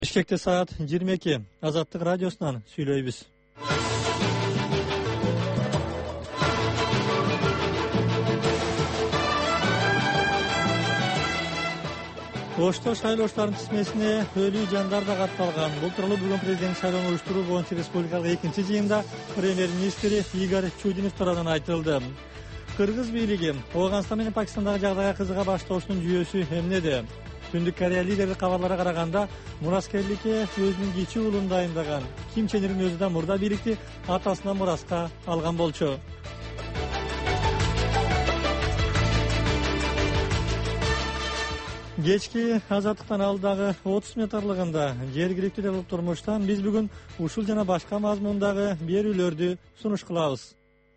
Бишкекте саат 22. Азаттык радиосунан сүйлөйбүз. Ошто шайлооштардын тизмесине өлүү жандар да катталган. Бул тууралуу бүгүн президент шайлоону уюштуруу боюнча республикалык экинчи жыйында премьер-министри Игорь Чудинов тарабынан айтылды. Кыргыз бийлиги Ооганстан менен Пакистандагы жагдайга кызыга баштоосунун жүйөсү эмнеде? Түндүк Корея лидери кабарларга караганда мураскерликке өзүнүн кичи уулун дайындаган. Ким Чен Ирдин өзү да мурда бийликти атасынан мураска алган болчу. Кечки азаттыктан алдагы 30 мүнөт аралыгында жергиликтүү делдик турмуштан биз бүгүн ушул жана башка мазмундагы берүүлөрдү сунуш кылабыз.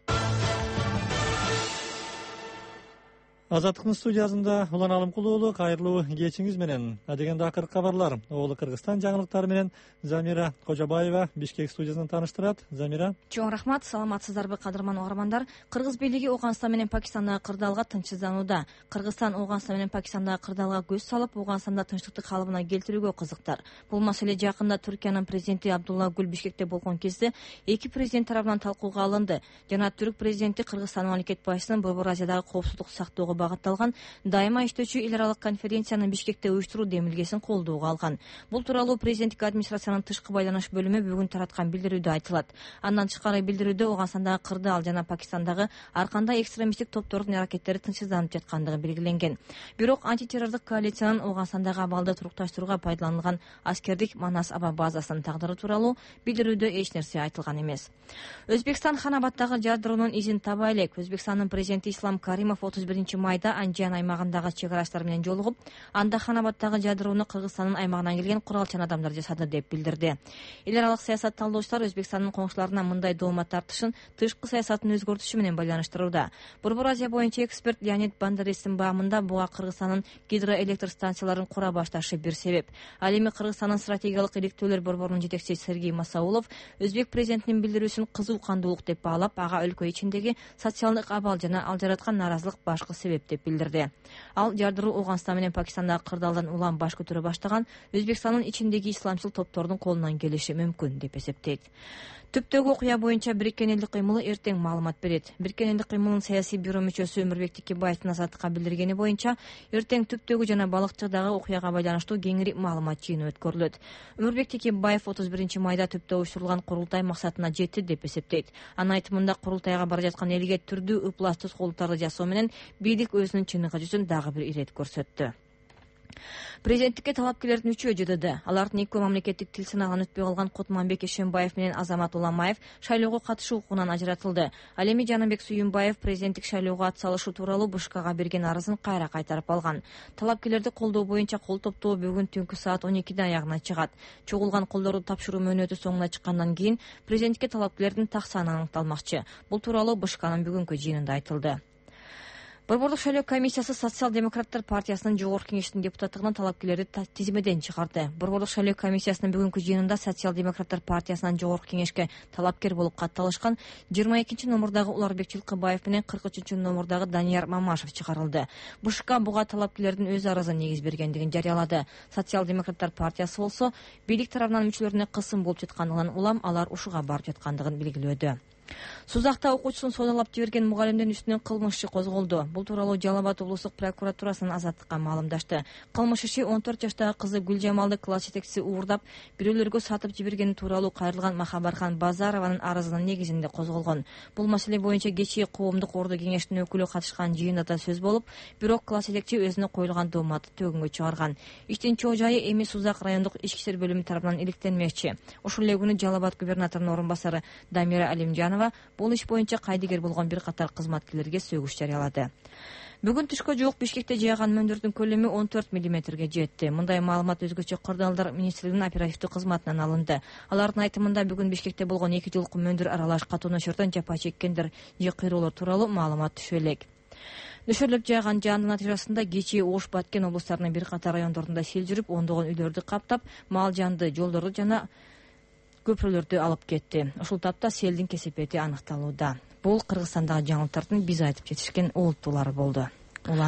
Азаттыктын студиясында Улан Алымкул уулу, кайрылуу кечиңиз менен. Адегенде акыркы кабарлар Оолу Кыргызстан жаңылыктары менен Замира Кожобаева Бишкек студиясынан тааныштырат. Замира. Чоң рахмат, саламатсыздарбы кадырман угармандар. Кыргыз бийлиги Ооганстан менен Пакистандагы кырдаалга тынчсызданууда. Кыргызстан Ооганстан менен Пакистандагы кырдаалга көз салып, Ооганстанда тынчтыкты калыбына келтирүүгө кызыктар. Бул маселе жакында Түркиянын президенти Абдулла Гүл Бишкекте болгон кезде эки президент тарабынан талкууга алынды. Жана Түрк президенти Кыргызстан мамлекет башчысынын Борбор Азиядагы коопсуздук сактоого багытталган дайыма иштөөчү эл аралык конференцияны Бишкекте уюштуруу демилгесин колдоого алган. Бул тууралуу президенттик администрациянын тышкы байланыш бөлүмү бүгүн тараткан билдирүүдө айтылат. Андан тышкары билдирүүдө Ооганстандагы кырдаал жана Пакистандагы ар кандай экстремисттик топтордун аракеттери тынчсызданып жаткандыгы белгиленген. Бирок антитеррорлук коалициянын Ооганстандагы абалды турукташтырууга пайдаланылган аскердик Манас аба базасынын тагдыры тууралуу билдирүүдө эч нерсе айтылган эмес. Өзбекстан Ханабаддагы жадыруунун изин таба элек. Өзбекстандын президенти Ислам Каримов 31-майда Анжан аймагындагы чек арачлар менен жолугуп, анда Ханабаддагы жадырууну Кыргызстандын аймагынан келген куралчан адамдар жасады деп билдирди. Эл аралык саясат талдоочулар Өзбекстандын коңшуларына мындай доомат тартышын тышкы саясаттын өзгөртүшү менен байланыштырууда. Борбор Азия боюнча эксперт Леонид Бандарестин баамында буга Кыргызстандын гидроэлектр станцияларын кура башташы бир себеп. Ал эми Кыргызстандын стратегиялык иликтөөлөр борборунун жетекчиси Сергей Масаулов өзбек президентинин билдирүүсүн кызуу кандуулук деп баалап, ага өлкө ичиндеги социалдык абал жана ал жараткан нааразылык башкы себеп деп билдирди. Ал жардыруу Ооганстан менен Пакистандагы кырдаалдан улам баш көтөрө баштаган Өзбекстандын ичиндеги исламчыл топтордун колунан келиши мүмкүн деп эсептейт. Түптөгү окуя боюнча Бириккен элдик кыймылы эртең маалымат берет. Бириккен элдик кыймылынын саясий бюро мүчөсү Өмүрбек Текебаевдин Азаттыкка билдиргени боюнча, эртең Түптөгү жана Балыкчыдагы окуяга байланыштуу кеңири маалымат жыйыны өткөрүлөт. Өмүрбек Текебаев 31-майда Түптө уюштурулган курултай максатына жетти деп эсептейт. Анын айтымында курултайга бара жаткан элге түрдүү ыплас тоскоолдуктарды жасоо менен бийлик өзүнүн чыныгы жүзүн дагы бир ирет көрсөттү. Президенттикке талапкерлердин үчөө ЖДД. Алардын экөө мамлекеттик тил сынагынан өтпөй калган Кутманбек Эшенбаев менен Азамат Уламаев шайлоого катышуу укугунан ажыратылды. Ал эми Жаныбек Сүйүнбаев президенттик шайлоого ат салышуу тууралуу БШКга берген арызын кайра кайтарып алган. Талапкерлерди колдоо боюнча кол топтоо бүгүн түнкү саат 12-де аягына чыгат. Чогулган колдорду тапшыруу мөөнөтү соңуна чыккандан кийин президентикке талапкерлердин так саны аныкталмакчы. Бул тууралуу БШКнын бүгүнкү жыйынында айтылды. Борбордук шайлоо комиссиясы Социал-демократтар партиясынын жогорку кеңештин депутаттыгына талапкерлерди тизмеден чыгарды. Борбордук шайлоо комиссиясынын бүгүнкү жыйынында Социал-демократтар партиясынын жогорку кеңешке талапкер болуп катталышкан 22-номурдагы Уларбек Жылкыбаев менен 43-номурдагы Данияр Мамашев чыгарылды. БШК буга талапкерлердин өз арызын негиз бергендигин жарыялады. Социал-демократтар партиясы болсо бийлик тарабынан мүчөлөрүнө кысым болуп жаткандыгынан улам алар ушуга барып жаткандыгын белгилөөдө. Сузакта окуучусун содалап жиберген мугалимдин үстүнөн кылмыш иши козголду. Бул тууралуу Жалал Абад облустук прокуратурасынын Азаттыкка маалымдашты. Кылмыш иши 14 жаштагы кызы Гүлжамалды класс жетекчиси уурдап, бирөөлөргө сатып жибергени тууралуу кайрылган Махабархан Базарованын арызынын негизинде козголгон. Бул маселе боюнча кечээ коомдук орду кеңештин өкүлү катышкан жыйында да сөз болуп, бирок класс жетекчи өзүнө коюлган дооматты төгүнгө чыгарган. Иштин чоо жайы эми Сузак райондук ички иштер бөлүмү тарабынан иликтенмекчи. Ошол эле күнү Жалал Абад губернаторунун орун басары Дамира Алимжанова бул иш боюнча кайдыгер болгон бир катар кызматкерлерге сөгүш жарыялады. Бүгүн түшкө жуук Бишкекте жааган мөндөрдүн көлөмү 14 мм жетти. Мындай маалымат өзгөчө кырдаалдар министрлигинин оперативдик кызматынан алынды. Алардын айтымында бүгүн Бишкекте болгон 2 жылкы мөндөр аралаш катуу нөшөрдөн жапа чеккендер же кыйроолор тууралуу маалымат түшө элек. Нөшөрлөп жааган жаандын натыйжасында кечээ Ош, Баткен облустарынын бир катар райондорунда сел жүрүп, ондогон үйлөрдү каптап, мал жанды, жолдорду жана көпүрөлөрдү алып кетти. Ушул тапта селдин кесепети аныкталууда. Бул Кыргызстандагы жаңылыктардын биз айтып жетишкен олуттуулары болду. Улан.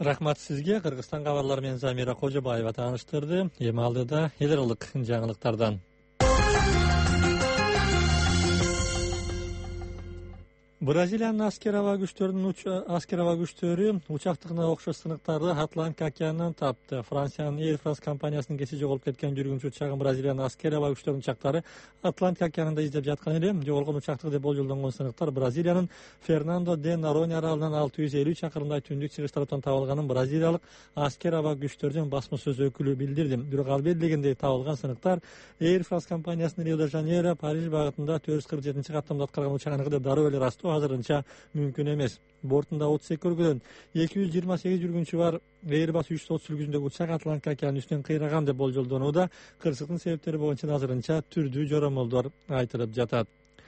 Рахмат сизге. Кыргызстан кабарлары менен Замира Кожобаева тааныштырды. Эми алдыда эл аралык жаңылыктардан. Бразилиянын аскер аба күчтөрү учактыгына окшош сыныктарды Атлантика океанынан тапты. Франциянын Air France компаниясынын кечээ жоголуп кеткен жүргүнчү учагын Бразилиянын аскер аба күчтөрүнүн учактары Атлантика океанында издеп жаткан эле. Жоголгон учактык деп болжолдонгон сыныктар Бразилиянын Фернандо де Норонья аралынан 650 чакырымдай түндүк чыгыш тараптан табылганын бразилиялык аскер аба күчтөрүнүн басма сөз өкүлү билдирди. Бирок ал белгилегендей табылган сыныктар Air France компаниясынын Рио-де-Жанейро, Париж багытында 447 каттамда аткарган учагыныгы деп дароо эле растоо азырынча мүмкүн эмес. Бортунда 32 өргөдөн 228 жүргүнчү бар. Airbus 330 сүлгүсүндөгү учак Атлантика океанын үстүнөн кыйраган деп болжолдонууда. Кырсыктын себептери боюнча азырынча түрдүү жоромолдор айтылып жатат.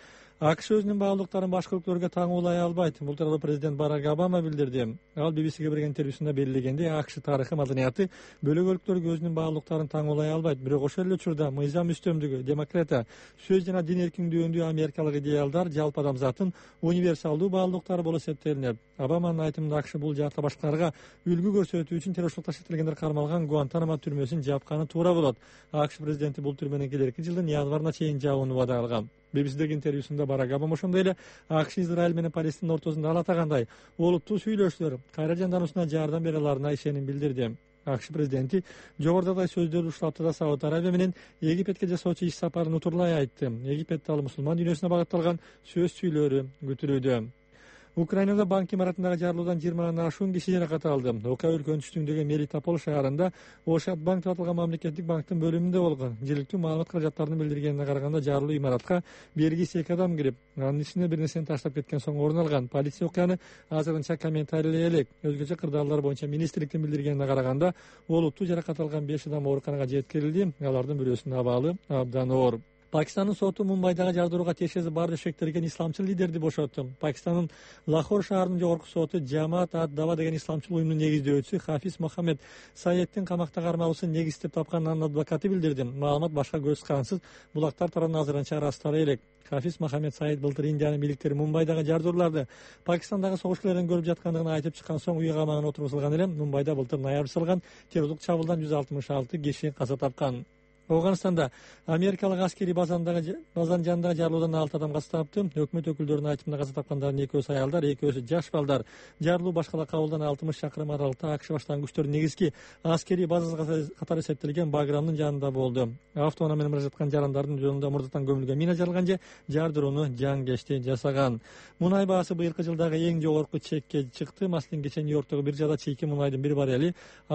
АКШ өзүнүн баалуулуктарын башка өлкөлөргө таңуулай албайт. Бул тууралуу президент Барак Обама билдирди. Ал BBCге берген интервьюсунда белгилегендей, АКШ тарыхы, маданияты бөлөк өлкөлөргө өзүнүн баалуулуктарын таңуулай албайт. Бирок ошол эле учурда мыйзам үстөмдүгү, демократия, сөз жана дин эркиндүүлүгүндүү америкалык идеалдар жалпы адамзаттын универсалдуу баалуулуктары болуп эсептелинет. Обаманын айтымында АКШ бул жакта башкаларга үлгү көрсөтүү үчүн террористтик шектелгендер кармалган Гуантанамо түрмөсүн жапканы туура болот. АКШ президенти бул түрмөнү келерки жылдын январына чейин жабууну убада алган. BBCдеги интервьюсунда Барак Обама ошондой эле АКШ Израиль менен Палестина ортосунда ал атагандай олуттуу сүйлөшүүлөр кайра жандануусуна жардам бере аларына ишеним билдирди. АКШ президенти жогорудагы сөздөрдү ушул аптада Сауд Арабия менен Египетке жасоочу иш сапарын утурлай айтты. Египетте ал мусулман дүйнөсүнө багытталган сөз сүйлөөрү күтүлүүдө. Украинада банк имаратындагы жарылуудан 20 ашуун киши жаракат алды. Окуя өлкөнүн түштүгүндөгү Мелитополь шаарында Ошат банк деп аталган мамлекеттик банктын бөлүмүндө болгон. Жергиликтүү маалымат каражаттарынын билдиргенине караганда жарылуу имаратка бергиси 2 адам кирип, анын ичине бир нерсени таштап кеткен соң орун алган. Полиция окуяны азырынча комментарийлей элек. Өзгөчө кырдаалдар боюнча министрликтин билдиргенине караганда олуттуу жаракат алган 5 адам ооруканага жеткирилди. Алардын бирөөсүнүн абалы абдан оор. Пакистандын соту Мумбайдагы жардырууга тиешеси бар деп шектелген исламчыл лидерди бошотту. Пакистандын Лахор шаарынын жогорку соту Жамаат ад-Дава деген исламчыл уюмдун негиздөөчүсү Хафиз Мохаммед Саеддин камакта кармалуусун негиз деп тапканын анын адвокаты билдирди. Маалымат башка көз карансыз булактар тарабынан азырынча ырастала элек. Хафиз Мохаммед Саед былтыр Индиянын бийликтери Мумбайдагы жардырууларды Пакистандагы согуш көрүп жаткандыгын айтып чыккан соң үй камагына отургузулган эле. Мумбайда былтыр ноябрь салган террорлук чабуулдан 166 киши каза тапкан. Афганистанда америкалык аскери базан жанындагы жарылуудан 6 адам каза тапты. Өкмөт өкүлдөрүнүн айтымында каза тапкандардын экөөсү аялдар, экөөсү жаш балдар. Жарылуу башкала Кабулдан 60 чакырым аралыкта АКШ баштаган күчтөрдүн негизги аскери базасы катары эсептелген Баграмдын жанында болду. Автоунаа менен бара жаткан жарандардын жолунда мурдатан көмүлгөн мина жарылган же жардырууну жангешти жасаган. Мунай баасы быйылкы жылдагы эң жогорку чекке чыкты. Маселен, кечээ Нью-Йорктогу биржада чийки мунайдын бир баррели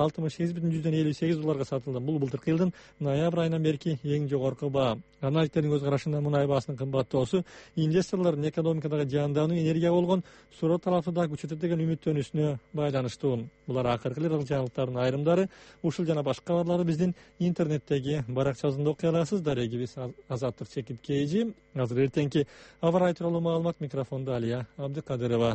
$68,58 сатылды. Бул былтыркы жылдын ноябрь айынан берки эң жогорку баа. Аналитиктердин көз карашында мунай баасынын кымбаттоосу инвесторлордун экономикадагы жаандануу, энергияга болгон суроо талапты да күчөтөт деген үмүттөнүүсүнө байланыштуу. Булар акыркы жаңылыктардын айрымдары. Ушул жана башка кабарларды биздин интернеттеги баракчабызда окуй аласыз. Дарегибиз Азаттык Чекип Кейжи. Азыр эртеңки аба ырайы тууралуу маалымат, микрофондо Алия Абдыкадырова.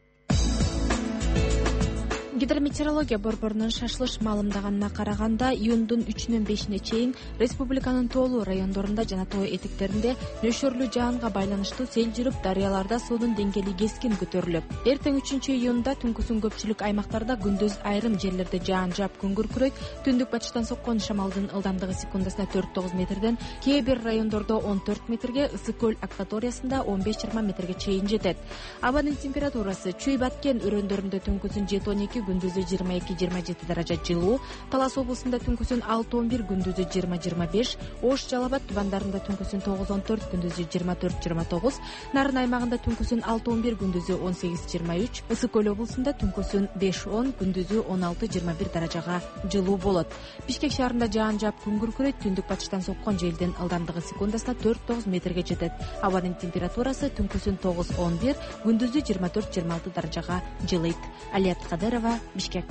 Гидрометеорология борборунун шашылыш маалымдаганына караганда, июндун 3-нөн 5-ине чейин республиканын тоолуу райондорунда жана тоо этектеринде нөшөрлүү жаанга байланыштуу сел жүрүп, дарыяларда суунун деңгээли кескин көтөрүлөт. Эртең 3-июнда түнкүсүн көпчүлүк аймактарда, күндүз айрым жерлерде жаан жаап күн күркүрөйт. Түндүк батыштан соккон шамалдын ылдамдыгы секундасына 4-9 метрден, кээ бир райондордо 14 метрге, Ысык көл акваториясында 15-20 метрге чейин жетет. Абанын температурасы чүй баткен өрөөндөрүндө түнкүсүн 7-12, күндүзү 22-27 даража жылуу, Талас облусунда түнкүсүн 6-11, күндүзү 20-25, Ош Жалал-Абад тубандарында түнкүсүн 9-14, күндүзү 24-29, Нарын аймагында түнкүсүн 6-11, күндүзү 18-23, Ысык көл облусунда түнкүсүн 5-10, күндүзү 16-21 даражага жылуу болот. Бишкек шаарында жаан жаап күн күркүрөйт, түндүк батыштан соккон желдин ылдамдыгы секундасына 4-9 метрге жетет. Абанын температурасы түнкүсүн 9-11, күндүзү 24-26 даражага жылыйт. Алия Абдыкадырова, Бишкек.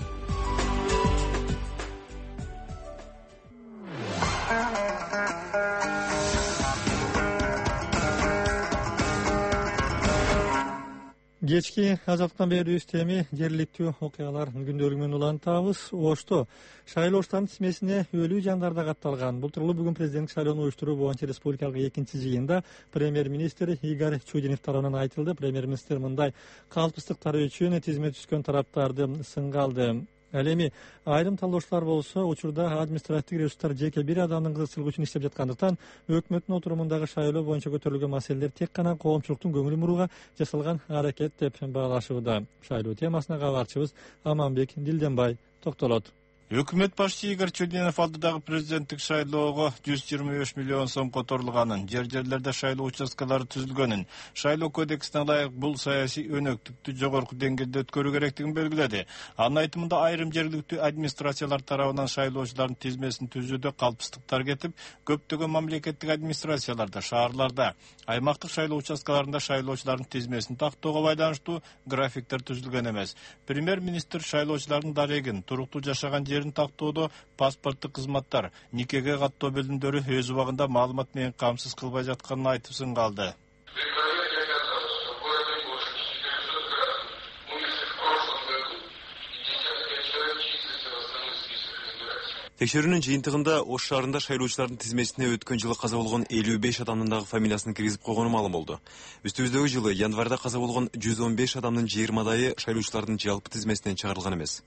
Кечки азаттыктан берүүбүз теми жергиликтүү окуялар күндөрү менен улантабыз. Ошто шайлооштардын тизмесине өлүү жандар да катталган. Бул тууралуу бүгүн президенттик шайлоону уюштуруу боюнча республикалык экинчи жыйында премьер-министр Игорь Чудинов тарабынан айтылды. Премьер-министр мындай калпыстыктар үчүн тизме түзгөн тараптарды сынга алды. Ал эми айрым талдоочулар болсо учурда административдик ресурстар жеке бир адамдын кызыкчылыгы үчүн иштеп жаткандыктан өкмөттүн отурумундагы шайлоо боюнча көтөрүлгөн маселелер тек гана коомчулуктун көңүлүн бурууга жасалган аракет деп баалашууда. Шайлоо темасына кабарчыбыз Аманбек Дилденбай токтолот. Өкмөт башчы Игорь Чудинов алдыдагы президенттик шайлоого 125 миллион сом которулганын, жерлерде шайлоо участкалары түзүлгөнүн, шайлоо кодексине ылайык бул саясий өнөктүктү жогорку деңгээлде өткөрүү керектигин белгиледи. Анын айтымында айрым жергиликтүү администрациялар тарабынан шайлоочулардын тизмесин түзүүдө калпсыздыктар кетип, көптөгөн мамлекеттик администрацияларда, шаарларда, аймактык шайлоо участкаларында шайлоочулардын тизмесин тактоого байланыштуу графиктер түзүлгөн эмес. Премьер-министр шайлоочулардын дарегин, туруктуу жашаган тактоодо паспорттук кызматтар, никеге каттоо бөлүмдөрү өз убагында маалымат менен камсыз кылбай жатканын айтып сын калды. Текшерүүнүн жыйынтыгында Ош шаарында шайлоочулардын тизмесине өткөн жылы каза болгон 55 адамдын дагы фамилиясын киргизип койгону маалым болду. Үстүбүздөгү жылы январда каза болгон 115 адамдын 20дайы шайлоочулардын жалпы тизмесинен чыгарылган эмес.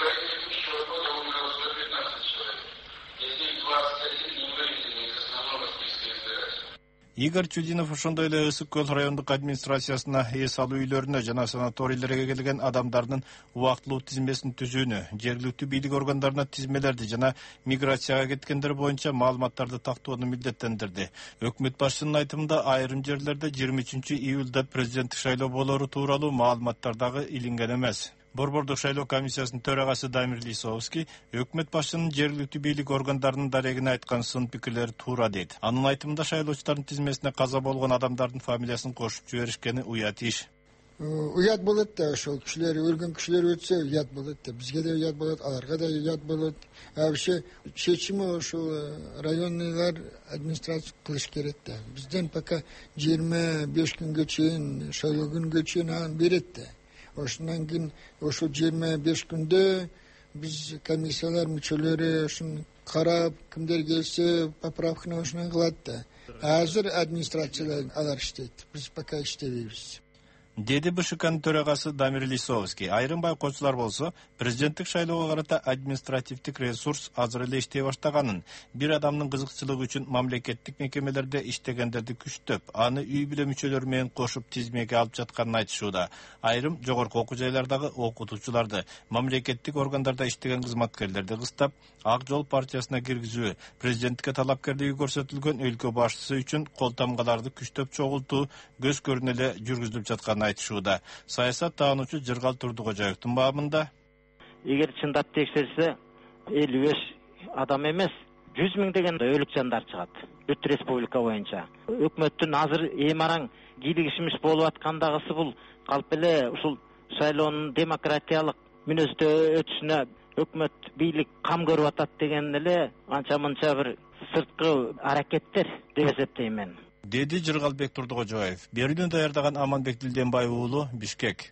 Игорь Чудинов ошондой эле Ысык көл райондук администрациясына эс алуу үйлөрүнө жана санаторийлерге келген адамдардын убактылуу тизмесин түзүүнү, жергиликтүү бийлик органдарына тизмелерди жана миграцияга кеткендер боюнча маалыматтарды тактоону милдеттендирди. Өкмөт башчынын айтымында айрым жерлерде 23-июлда президенттик шайлоо болору тууралуу маалыматтар дагы илинген эмес. Борбордук шайлоо комиссиясынын төрагасы Дамир Лисовский өкмөт башчынын жергиликтүү бийлик органдарынын дарегине айткан сын пикирлери туура дейт. Анын айтымында шайлоочулардын тизмесине каза болгон адамдардын фамилиясын кошуп жиберишкени уят иш. Уят болот да, ошол кишилер өлгөн кишилер өтсө уят болот да, бизге да уят болот, аларга да уят болот. Вообще чечими ошол районныйлар администрация кылыш керек да. Бизден пока 25 күнгө чейин, шайлоо күнгө чейин аны берет да. Ошондан кийин ошол 25 күндө биз комиссиялар мүчөлөрү ушуну карап, кимдер келсе поправканы ошону кылат да. Азыр администрациялар алар иштейт. Биз пока иштебейбиз. Деди БШКнын төрагасы Дамир Лисовский. Айрым байкоочулар болсо, президенттик шайлоого карата административдик ресурс азыр эле иштей баштаганын, бир адамдын кызыкчылыгы үчүн мамлекеттик мекемелерде иштегендерди күчтөп, аны үй бүлө мүчөлөрү менен кошуп тизмеге алып жатканын айтышууда. Айрым жогорку окуу жайлардагы окутуучуларды, мамлекеттик органдарда иштеген кызматкерлерди кыстап, Ак жол партиясына киргизүү, президенттикке талапкерлиги көрсөтүлгөн өлкө башчысы үчүн кол тамгаларды күчтөп чогултуу көз көрүнө эле жүргүзүлүп жатканын айтышууда. Саясат таануучу Жыргал Турдугожаевдин баамында, эгер чындап текшерсе 55 адам эмес, 100 миң деген өлүк жандар чыгат бүт республика боюнча. Өкмөттүн азыр эми араң кийлигишимиш болуп аткандагысы бул калп эле ушул шайлоонун демократиялык мүнөздө өтүшүнө өкмөт бийлик кам көрүп атат деген эле анча мынча бир сырткы аракеттер деп эсептейм мен. Деди Жыргалбек Турдугожаев. Берүүнү даярдаган Аманбек Дилденбай уулу, Бишкек.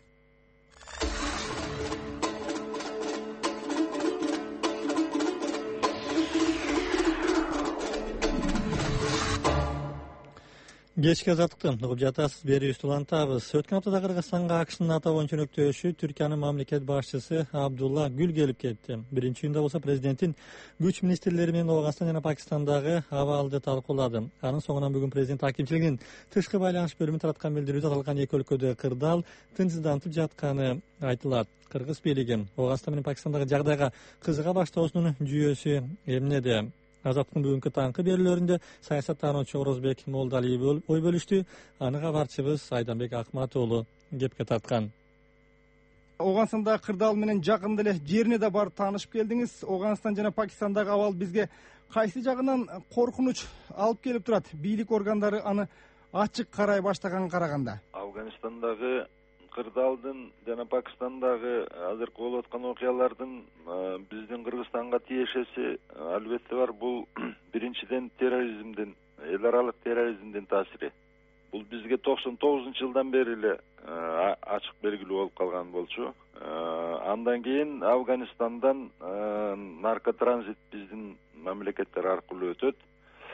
Кечки азаттыктан угуп жатасыз, берүүбүздү улантабыз. Өткөн аптада Кыргызстанга АКШнын НАТО боюнча өнөктөшү Түркиянын мамлекет башчысы Абдулла Гүл келип кетти. Биринчи июнда болсо президенттин күч министрлери менен Ооганстан жана Пакистандагы абалды талкуулады. Анын соңунан бүгүн президент акимчилигинин тышкы байланыш бөлүмү тараткан билдирүүдө аталган эки өлкөдө кырдаал тынчсыздантып жатканы айтылат. Кыргыз бийлиги Ооганстан менен Пакистандагы жагдайга кызыга баштоосунун жүйөсү эмнеде? Азаттыктын бүгүнкү таңкы берүүлөрүндө саясат таануучу Орозбек Молдалиев ой бөлүштү. Аны кабарчыбыз Айданбек Акмат уулу кепке тарткан. Ооганстандагы кырдаал менен жакында эле жерине да барып таанышып келдиңиз. Ооганстан жана Пакистандагы абал бизге кайсы жагынан коркунуч алып келип турат? Бийлик органдары аны ачык карай баштаганга караганда. Афганистандагы кырдаалдын жана Пакистандагы азыркы болуп аткан окуялардын биздин Кыргызстанга тиешеси албетте бар. Бул биринчиден терроризмдин, эл аралык терроризмдин таасири. Бул бизге 99-жылдан бери эле ачык белгилүү болуп калган болчу. Андан кийин Афганистандан наркотранзит биздин мамлекеттер аркылуу өтөт.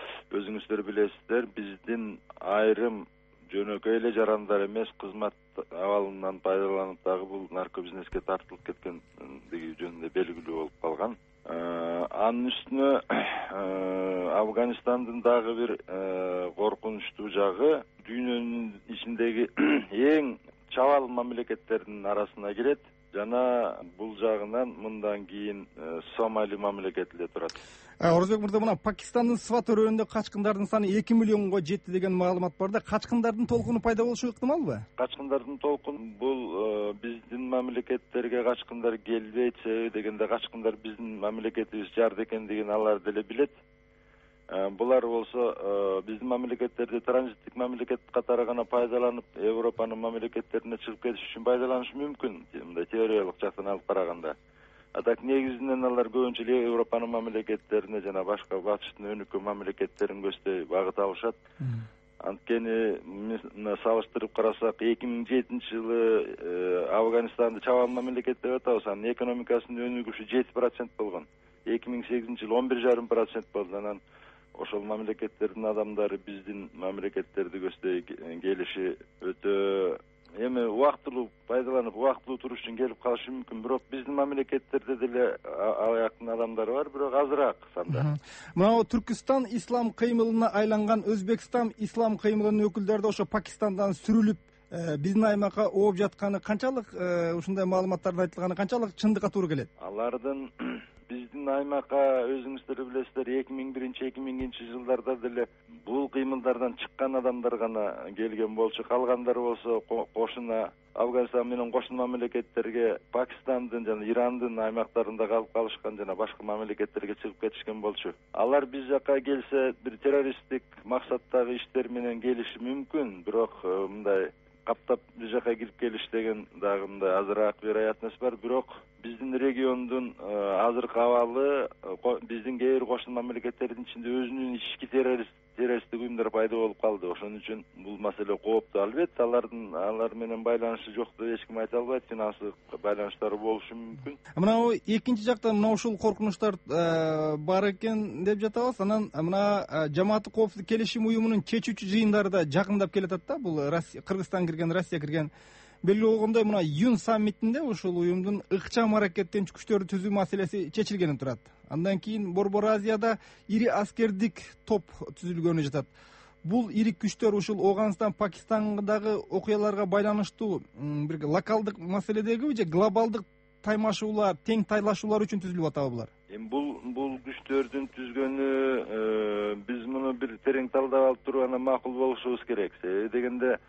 Өзүңүздөр билесиздер, биздин айрым жөнөкөй эле жарандар эмес, кызмат абалынан пайдаланып дагы бул наркобизнеске тартылып кеткендиги жөнүндө белгилүү болуп калган. Анын үстүнө Афганистандын дагы бир коркунучтуу жагы дүйнөнүн ичиндеги эң чабал мамлекеттердин арасына кирет жана бул жагынан мындан кийин Сомали мамлекети эле турат. Орозбек мырза, мына Пакистандын Сват өрөөнүндө качкындардын саны 2 миллионго жетти деген маалымат бар да, качкындардын толкуну пайда болушу ыктымалбы? Качкындардын толкуну бул биздин мамлекеттерге качкындар келбейт, себеби дегенде качкындар биздин мамлекетибиз жарды экендигин алар деле билет. Булар болсо биздин мамлекеттерди транзиттик мамлекет катары гана пайдаланып, Европанын мамлекеттерине чыгып кетиш үчүн пайдаланышы мүмкүн, мындай теориялык жактан алып караганда. Так негизинен алар көбүнчө эле Европанын мамлекеттерине жана башка батыштын өнүккөн мамлекеттерин көздөй багыт алышат. Анткени мына салыштырып карасак, 2007-жылы Афганистанды чабал мамлекет деп атабыз. Анын экономикасынын өнүгүшү 7% болгон. 2008-жылы 11,5% болду. Анан ошол мамлекеттердин адамдары биздин мамлекеттерди көздөй келиши өтө эми убактылуу пайдаланып, убактылуу туруш үчүн келип калышы мүмкүн. Бирок биздин мамлекеттерде деле аяктын адамдары бар, бирок азыраак санда. Мына Түркистан ислам кыймылына айланган Өзбекстан ислам кыймылынын өкүлдөрү да ошо Пакистандан сүрүлүп биздин аймакка ооп жатканы канчалык, ушундай маалыматтардын айтылганы канчалык чындыкка туура келет? Алардын биздин аймакка өзүңүздөр билесиздер, 2001-2002 жылдарда деле бул кыймылдардан чыккан адамдар гана келген болчу. Калгандары болсо кошуна Афганистан менен кошун мамлекеттерге, Пакистандын жана Ирандын аймактарында калып калышкан жана башка мамлекеттерге чыгып кетишкен болчу. Алар биз жакка келсе бир террористтик максаттагы иштер менен келиши мүмкүн, бирок мындай каптап бир жака кирип келиш деген дагы мындай азыраак вероятность бар. Бирок биздин региондун азыркы абалы биздин кээ бир кошун мамлекеттердин ичинде өзүнүн ички террористтик уюмдар пайда болуп калды. Ошон үчүн бул маселе кооптуу. Албетте алар менен байланышы жок деп эч ким айта албайт, финанстык байланыштары болушу мүмкүн. Мына экинчи жактан мына ушул коркунучтар бар экен деп жатабыз. Анан мына Жамааттык коопсуздук келишим уюмунун чечүүчү жыйындары да жакындап келатат да. Бул Кыргызстан кирген, Россия кирген. Белгилүү болгондой, мына июнь саммитинде ушул уюмдун ыкчам аракеттенчү күчтөрдү түзүү маселеси чечилгени турат. Андан кийин Борбор Азияда ири аскердик топ түзүлгөнү жатат. Бул ири күчтөр ушул Афганистан, Пакистандагы окуяларга байланыштуу бир локалдык маселедеги же глобалдык таймашуулар, тең тайлашуулар үчүн түзүлүп атабы булар? Бул күчтөрдүн түзгөнү биз муну бир терең талдап алып туруп анан макул болушубуз керек. Себеби дегенде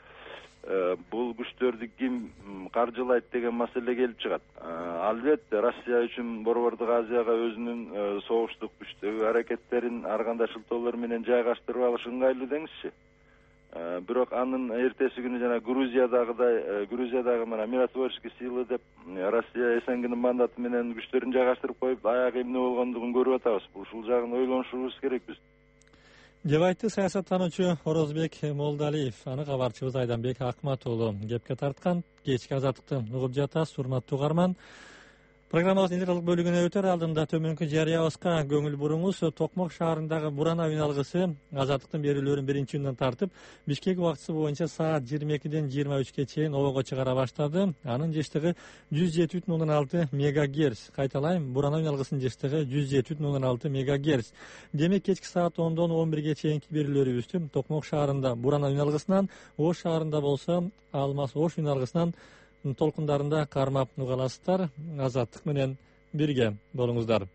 бул күчтөрдү ким каржылайт деген маселе келип чыгат. Албетте Россия үчүн Борбордук Азияга өзүнүн согуштук күчтөгү аракеттерин ар кандай шылтоолор менен жайгаштырып алыш ыңгайлуу деңизчи. Бирок анын эртеси күнү жана Грузиядагы мына миротворческий силы деп Россия СНГнын мандаты менен күчтөрүн жайгаштырып коюп, аягы эмне болгондугун көрүп атабыз. Ушул жагын ойлонушубуз керек биз. деп айтты саясаттануучу Орозбек Молдалиев. Аны кабарчыбыз Айданбек Акмат уулу кепке тарткан. Кечки азаттыкты угуп жатасыз, урматтуу угарман. Программабыздын интервьюлук бөлүгүнө өтөр алдында төмөнкү жарыябызга көңүл буруңуз. Токмок шаарындагы Бурана үналгысы азаттыктын берүүлөрүн 1-июндан тартып, Бишкек убактысы боюнча саат 22-ден 23-ке чейин обого чыгара баштады. Анын жыштыгы 107,6 мегагерц. Кайталайм, Бурана үналгысынын жыштыгы 107,6 мегагерц. Демек кечки саат 10-дон 11-ге чейинки берүүлөрүбүздү Токмок шаарында Бурана үналгысынан, Ош шаарында болсо Алмаз Ош үналгысынан толкундарында кармап уга аласыздар. Азаттык менен бирге болуңуздар.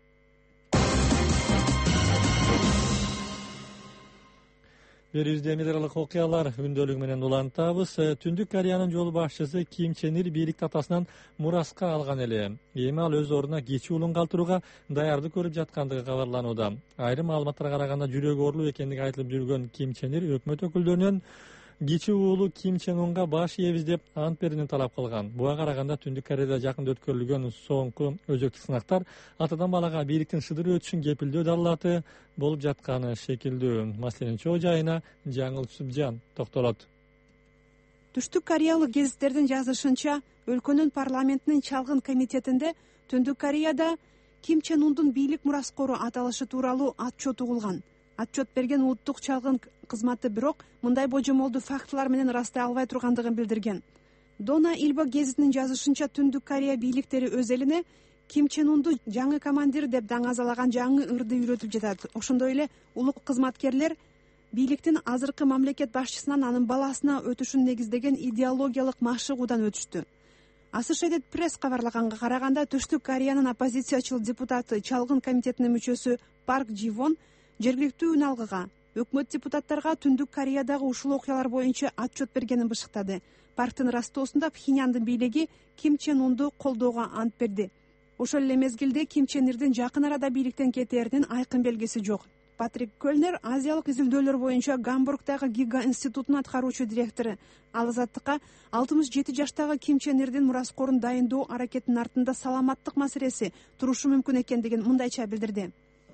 Берүүбүздө мидралык окуялар күндөлүгү менен улантабыз. Түндүк Кореянын жол башчысы Ким Чен Ир бийликти атасынан мураска алган эле. Эми ал өз ордуна кичи уулун калтырууга даярдык көрүп жаткандыгы кабарланууда. Айрым маалыматтарга караганда жүрөгү оорулуу экендиги айтылып жүргөн Ким Чен Ир өкмөт өкүлдөрүнөн кичи уулу Ким Чен Унга баш ийебиз деп ант берүүнү талап кылган. Буга караганда Түндүк Кореяда жакында өткөрүлгөн соңку өзөктүк сынактар атадан балага бийликтин шыдыр өтүшүн кепилдөө далилаты болуп жатканы шекилдүү. Маселенин чоо жайына Жаңыл Сүбжан токтолот. Түштүк Кореялык гезиттердин жазышынча, өлкөнүн парламентинин чалгын комитетинде Түндүк Кореяда Ким Чен Ундун бийлик мураскору аталышы тууралуу отчет угулган. Отчет берген улуттук чалгын кызматы бирок мындай божомолду фактылар менен ырастай албай тургандыгын билдирген. Дона Илбо гезитинин жазышынча, Түндүк Корея бийликтери өз элине Ким Чен Унду жаңы командир деп даңазалаган жаңы ырды үйрөтүп жатат. Ошондой эле улук кызматкерлер бийликтин азыркы мамлекет башчысынан анын баласына өтүшүн негиздеген идеологиялык машыгуудан өтүштү. Associated Press кабарлаганга караганда, Түштүк Кореянын оппозициячыл депутаты чалгын комитетинин мүчөсү Парк Дживон жергиликтүү үн алгыга, өкмөт депутаттарга Түндүк Кореядагы ушул окуялар боюнча отчет бергенин бышыктады. Парктын ырастоосунда Пхеньяндын бийлиги Ким Чен Унду колдоого ант берди. Ошол эле мезгилде Ким Чен Ирдин жакын арада бийликтен кетээринин айкын белгиси жок. Патрик Көлнер азиялык изилдөөлөр боюнча Гамбургдагы Гига институтунун аткаруучу директору. Ал Азаттыкка 67 жаштагы Ким Чен Ирдин мураскорун дайындоо аракетинин артында саламаттык маселеси турушу мүмкүн экендигин мындайча билдирди.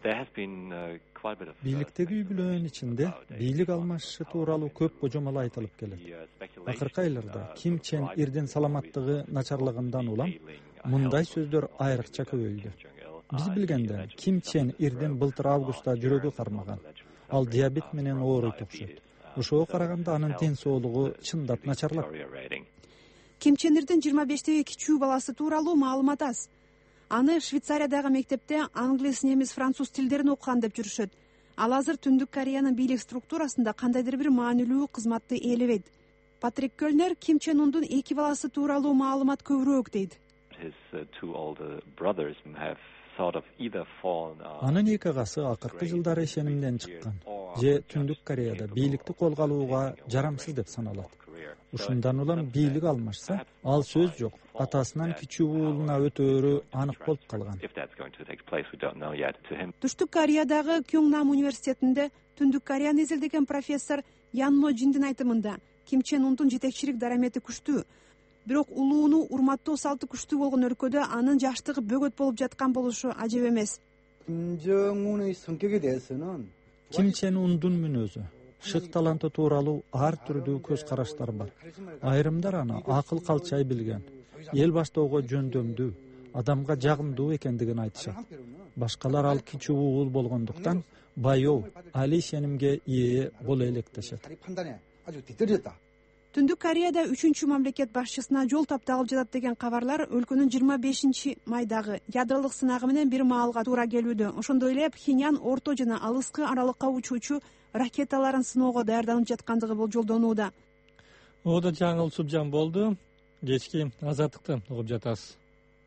Бийликтеги үй бүлөнүн ичинде бийлик алмашышы тууралуу көп божомол айтылып келет. Акыркы айларда Ким Чен Ирдин саламаттыгы начарлыгынан улам мындай сөздөр айрыкча көбөйдү. Биз билгенде Ким Чен Ирдин былтыр августта жүрөгү кармаган. Ал диабет менен ооруйт окшойт. Ошого караганда анын ден соолугу чындап начарлап. Ким Чен Ирдин 25-теги кичүү баласы тууралуу маалымат аз. Аны Швейцариядагы мектепте англис, немис, француз тилдерин окуган деп жүрүшөт. Ал азыр Түндүк Кореянын бийлик структурасында кандайдыр бир маанилүү кызматты ээлебейт. Патрик Көлнер Ким Чен Ундун 2 баласы тууралуу маалымат көбүрөөк дейт. Анын 2 агасы акыркы жылдары ишенимден чыккан. Же Түндүк Кореяда бийликти колго алууга жарамсыз деп саналат. Ушундан улам бийлик алмашса, ал сөз жок. Атасынан кичүү уулуна өтөөрү анык болуп калган. Түштүк Кореядагы Кёнгнам университетинде Түндүк Кореяны изилдеген профессор Янмо Жиндин айтымында, Ким Чен Ундун жетекчилик дарамети күчтүү. Бирок улууну урматтоо салты күчтүү болгон өлкөдө анын жаштыгы бөгөт болуп жаткан болушу ажеп эмес. Ким Чен Ундун мүнөзү, шык таланты тууралуу ар түрдүү көз караштар бар. Айрымдар аны акыл калчай билген, эл баштоого жөндөмдүү, адамга жагымдуу экендигин айтышат. Башкалар ал кичүү уул болгондуктан баяу, али ишенимге ээ боло электешет. Түндүк Кореяда 3-чү мамлекет башчысына жол тапталып жатат деген кабарлар өлкөнүн 25-майдагы ядролук сынагы менен бир маалга туура келүүдө. Ошондой эле Пхеньян орто жана алыскы аралыкка учуучу ракеталарын сыноого даярданып жаткандыгы болжолдонууда. Ода жаңыл Субжан болду. Кечки азаттыкты угуп жатасыз.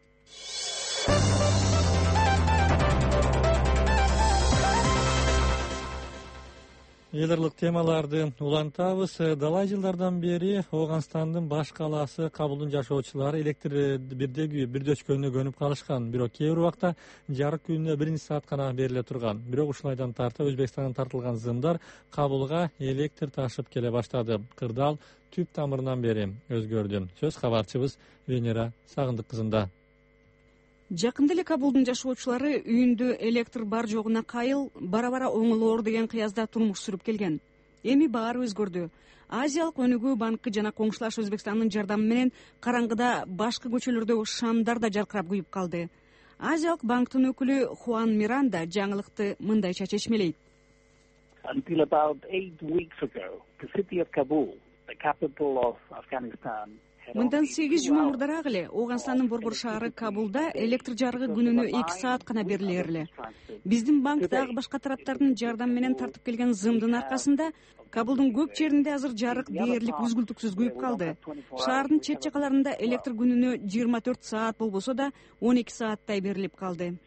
Элдерлик темаларды улантабыз. Далай жылдардан бери Ооганстандын баш калаасы Кабулдун жашоочулары электр бирдөчкөнү көнүп калышкан. Бирок кээ бир убакта жарык күнүнө 1 саат гана бериле турган. Бирок ушулайдан тарта Өзбекстандан тартылган зымдар Кабулга электр ташып келе баштады. Кырдаал түп тамырынан бери өзгөрдү. Сөз кабарчыбыз Венера Сагындык кызында. Жакында эле Кабулдун жашоочулары үйүндө электр бар жогуна кайыл, бара-бара оңолоор деген кыязда турмуш сүрүп келген. Эми баары өзгөрдү. Азиялык өнүгүү банкы жана коңшулаш Өзбекстандын жардамы менен караңгыда башкы көчөлөрдөгү шамдар да жаркырап күйүп калды. Азиялык банктын өкүлү Хуан Миранда жаңылыкты мындайча чечмелейт. Until about 8 weeks ago, the city of Kabul, the capital of Afghanistan, мындан 8 жума мурдараак эле Ооганстандын борбор шаары Кабулда электр жарыгы күнүнө 2 саат гана берилер эле. Биздин банк дагы башка тараптардын жардамы менен тартып келген зымдын аркасында Кабулдун көп жеринде азыр жарык дээрлик үзгүлтүксүз күйүп калды. Шаардын чет жакаларында электр күнүнө 24 саат болбосо да 12 сааттай берилип калды.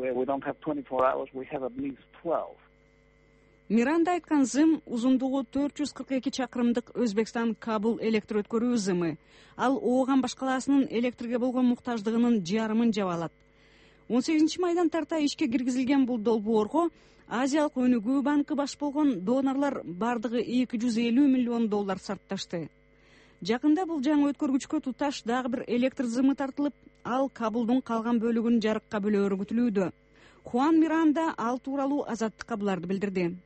Миранда айткан зым узундугу 442 чакырымдык Өзбекстан-Кабул электр өткөрүү зымы. Ал Ооган баш калаасынын электрге болгон муктаждыгынын жарымын жаба алат. 18-майдан тарта ишке киргизилген бул долбоорго Азиялык өнүгүү банкы баш болгон донорлор бардыгы $250 миллион сарпташты. Жакында бул жаңы өткөргүчкө туташ дагы бир электр зымы тартылып, ал Кабулдун калган бөлүгүн жарыкка бөлөөрү күтүлүүдө. Хуан Миранда ал тууралуу Азаттыкка буларды билдирди.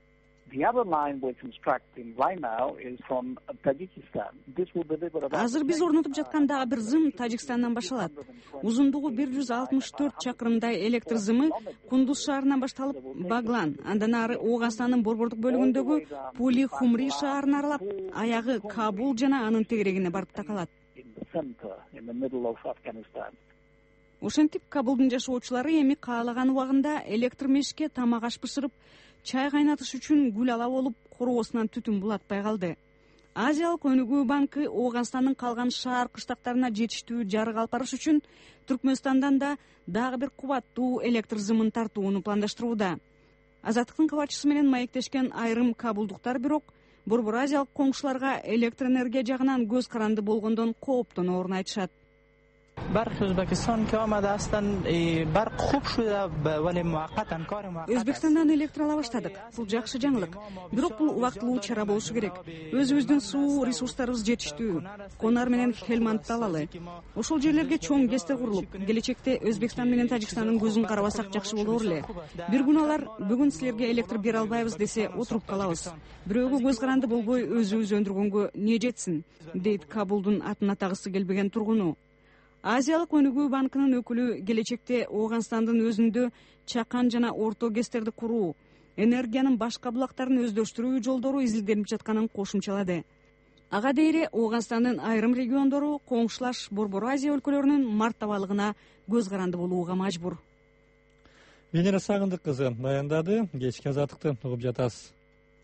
Азыр биз орнотуп жаткан дагы бир зым Тажикстандан башталат. Узундугу 164 чакырымдай электр зымы Кундуз шаарынан башталып Баглан, андан ары Ооганстандын борбордук бөлүгүндөгү Пули Хумри шаарын аралап, аягы Кабул жана анын тегерегине барып такалат. center in the middle of Afghanistan. Ошентип Кабулдун жашоочулары эми каалаган убагында электр мешке тамак аш бышырып, чай кайнатыш үчүн гүл ала болуп, короосунан түтүн булатпай калды. Азиялык өнүгүү банкы Ооганстандын калган шаар кыштактарына жетиштүү жарык алып барыш үчүн Түркмөнстандан да дагы бир кубаттуу электр зымын тартууну пландаштырууда. Азаттыктын кабарчысы менен маектешкен айрым кабулдуктар бирок Борбор Азиялык коңшуларга электр энергия жагынан көз каранды болгондон кооптоноорун айтышат. برخی ازبکستان که آمده هستند برق خوب شده ولی موقتا کار موقت. Өзбекстандан электр ала баштадык. Бул жакшы жаңылык. Бирок бул убактылуу чара болушу керек. Өзүбүздүн суу ресурстарыбыз жетиштүү. Конар менен Хелмандты алалы. Ошол жерлерге чоң ГЭСтер курулуп, келечекте Өзбекстан менен Тажикстандын көзүн карабасак жакшы болор эле. Бир күн алар бүгүн силерге электр бере албайбыз десе отуруп калабыз. Бирөөгө көз каранды болбой өзүбүз өндүргөнгө не жетсин, дейт Кабулдун атын атагысы келбеген тургуну. Азиялык өнүгүү банкынын өкүлү келечекте Ооганстандын өзүндө чакан жана орто ГЭСтерди куруу, энергиянын башка булактарын өздөштүрүү жолдору изилденип жатканын кошумчалады. Ага дейре Ооганстандын айрым региондору коңшулаш Борбор Азия өлкөлөрүнүн март табалыгына көз каранды болууга мажбур. Венера Сагындык кызы баяндады. Кечки азаттыкты угуп жатасыз.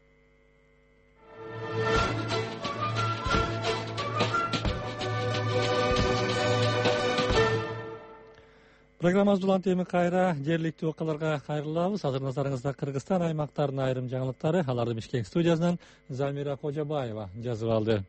Программабыз улан теми кайра жергиликтүү окуяларга кайрылабыз. Азыр назарыңызда Кыргызстан аймактарынын айрым жаңылыктары. Аларды Бишкек студиясынан Замира Кожобаева жазып алды.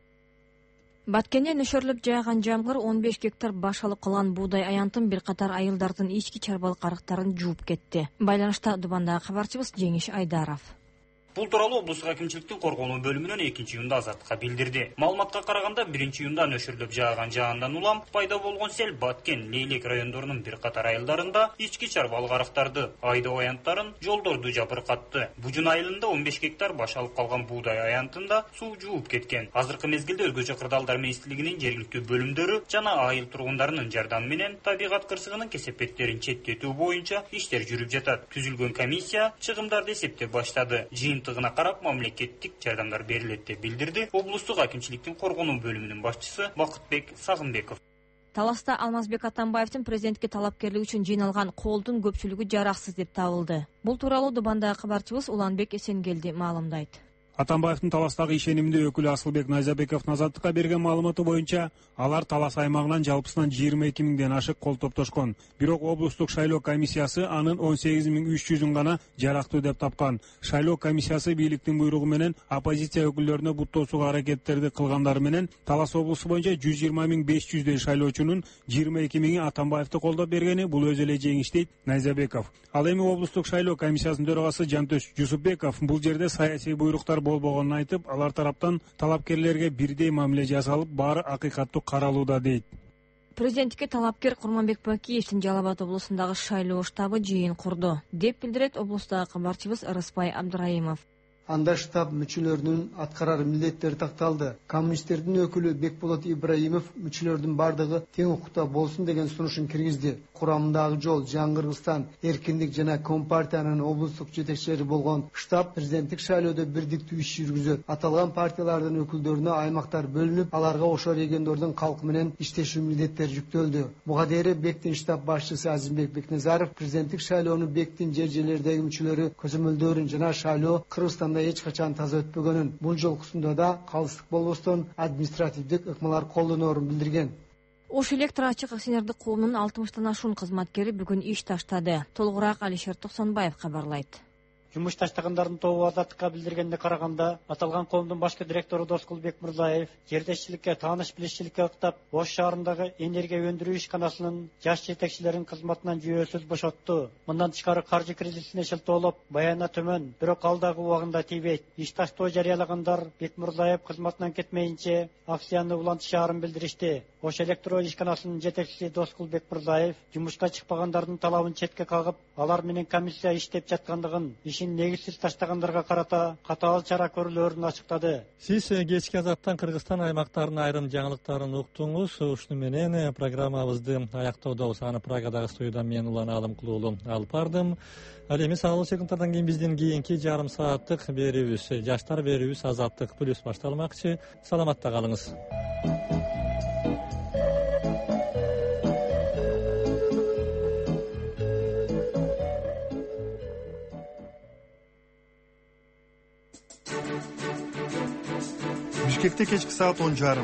Баткенде нөшөрлөп жааган жамгыр 15 гектар башалып калган буудай аянтын бир катар айылдардын ички чарбалык арыктарын жууп кетти. Байланышта Дубандагы кабарчыбыз Жеңиш Айдаров. Бул тууралуу облустук акимчиликтин коргонуу бөлүмүнөн 2-июнда Азаттыкка билдирди. Маалыматка караганда 1-июнда нөшөрлөп жааган жаандан улам пайда болгон сел Баткен, Лейлек райондорунун бир катар айылдарында ички чарбалык арыктарды, айдоо аянттарын, жолдорду жабыркатты. Бужун айылында 15 гектар башалып калган буудай аянтында суу жууп кеткен. Азыркы мезгилде Өлкөчө кырдаалдар министрлигинин жергиликтүү бөлүмдөрү жана айыл тургундарынын жардамы менен табигат кырсыгынын кесепеттерин четтетүү боюнча иштер жүрүп жатат. Түзүлгөн комиссия чыгымдарды эсептеп баштады. Жыйынтыгына карап мамлекеттик жардамдар берилет деп билдирди облустук акимчиликтин коргонуу бөлүмүнүн башчысы Бакытбек Сагынбеков. Таласта Алмазбек Атамбаевдин президентке талапкерлик үчүн жыйналган колдун көпчүлүгү жараксыз деп табылды. Бул тууралуу Дубандагы кабарчыбыз Уланбек Эсенгелди маалымдайт. Атамбаевдин Таластагы ишенимдүү өкүлү Асылбек Найзабековдун Азаттыкка берген маалыматы боюнча, алар Талас аймагынан жалпысынан 22 миңден ашык кол топтошкон. Бирок облустук шайлоо комиссиясы анын 18.300-ун гана жарактуу деп тапкан. Шайлоо комиссиясы бийликтин буйругу менен оппозиция өкүлдөрүнө буттоосууга аракеттерди кылгандары менен Талас облусу боюнча 120.500 шайлоочунун 22 миңи Атамбаевди колдоп бергени бул өзү эле жеңиш дейт Найзабеков. Ал эми облустук шайлоо комиссиясынын төрагасы Жантөш Жусупбеков бул жерде саясий буйруктар болбогонун айтып, алар тараптан талапкерлерге бирдей мамиле жасалып, баары акыйкаттуу каралууда дейт. Президентке талапкер Курманбек Бакиевдин Жалал Абад облусундагы шайлоо штабы жыйын курду, деп билдирет облустагы кабарчыбыз Ырыспай Абдыраимов. Анда штаб мүчөлөрүнүн аткарар милдеттери такталды. Коммунисттердин өкүлү Бекболот Ибраимов мүчөлөрдүн бардыгы тең укукта болсун деген сунушун киргизди. Курамындагы жол Жаңгыргыстан, Эркиндик жана Компартиянын облустук жетекчилери болгон штаб президенттик шайлоодо бирдиктүү иш жүргүзөт. Аталган партиялардын өкүлдөрүнө аймактар бөлүнүп, аларга ошол региондордун калкы менен иштешүү милдеттери жүктөлдү. Буга дейин Бектин штаб башчысы Азимбек Бекназаров президенттик шайлоону Бектин жер-жерлердеги мүчөлөрү көзөмөлдөрүн жана шайлоо Кыргызстанда эч качан таза өтпөгөнүн, бул жолкусунда да калыстык болбостон административдик ыкмалар колдоноорун билдирген. Ош электр ачык акционердик коомунун 60тан ашуун кызматкери бүгүн иш таштады. Толугураак Алишер Токсонбаев кабарлайт. Жумуш таштагандардын тобу Азаттыкка билдиргенде караганда, аталган коомдун башкы директору Доскулбек Мырзаев жердешчиликке, тааныш-билишчиликке ыктап, Ош шаарындагы энергия өндүрүү ишканасынын жаш жетекчилерин кызматынан жүйөсүз бошотту. Мындан тышкары каржы кредитине шылтоолоп, баяна төмөн, бирок ал дагы убагында тийбейт. Иш таштоо жарыялагандар Бекмырзаев кызматынан кетмейинче акцияны улантышаарын билдиришти. Ош электро ишканасынын жетекчиси Доскулбек Мырзаев жумушка чыкпагандардын талабын четке кагып, алар менен комиссия иштеп жаткандыгын, ишин негизсиз таштагандарга карата катаал чара көрүлөөрүн ачыктады. Сиз кечки азаттан Кыргызстан аймактарынын айрым жаңылыктарын уктуңуз. Ушуну менен программабызды аяктоодобуз. Аны Прагадагы студиядан мен Улан Алымкулуулу алып бардым. Ал эми салуу секундтардан кийин биздин кийинки жарым сааттык берүүбүз, жаштар берүүбүз Азаттык плюс башталмакчы. Саламатта калыңыз. Бишкекте кечки саат 10:30.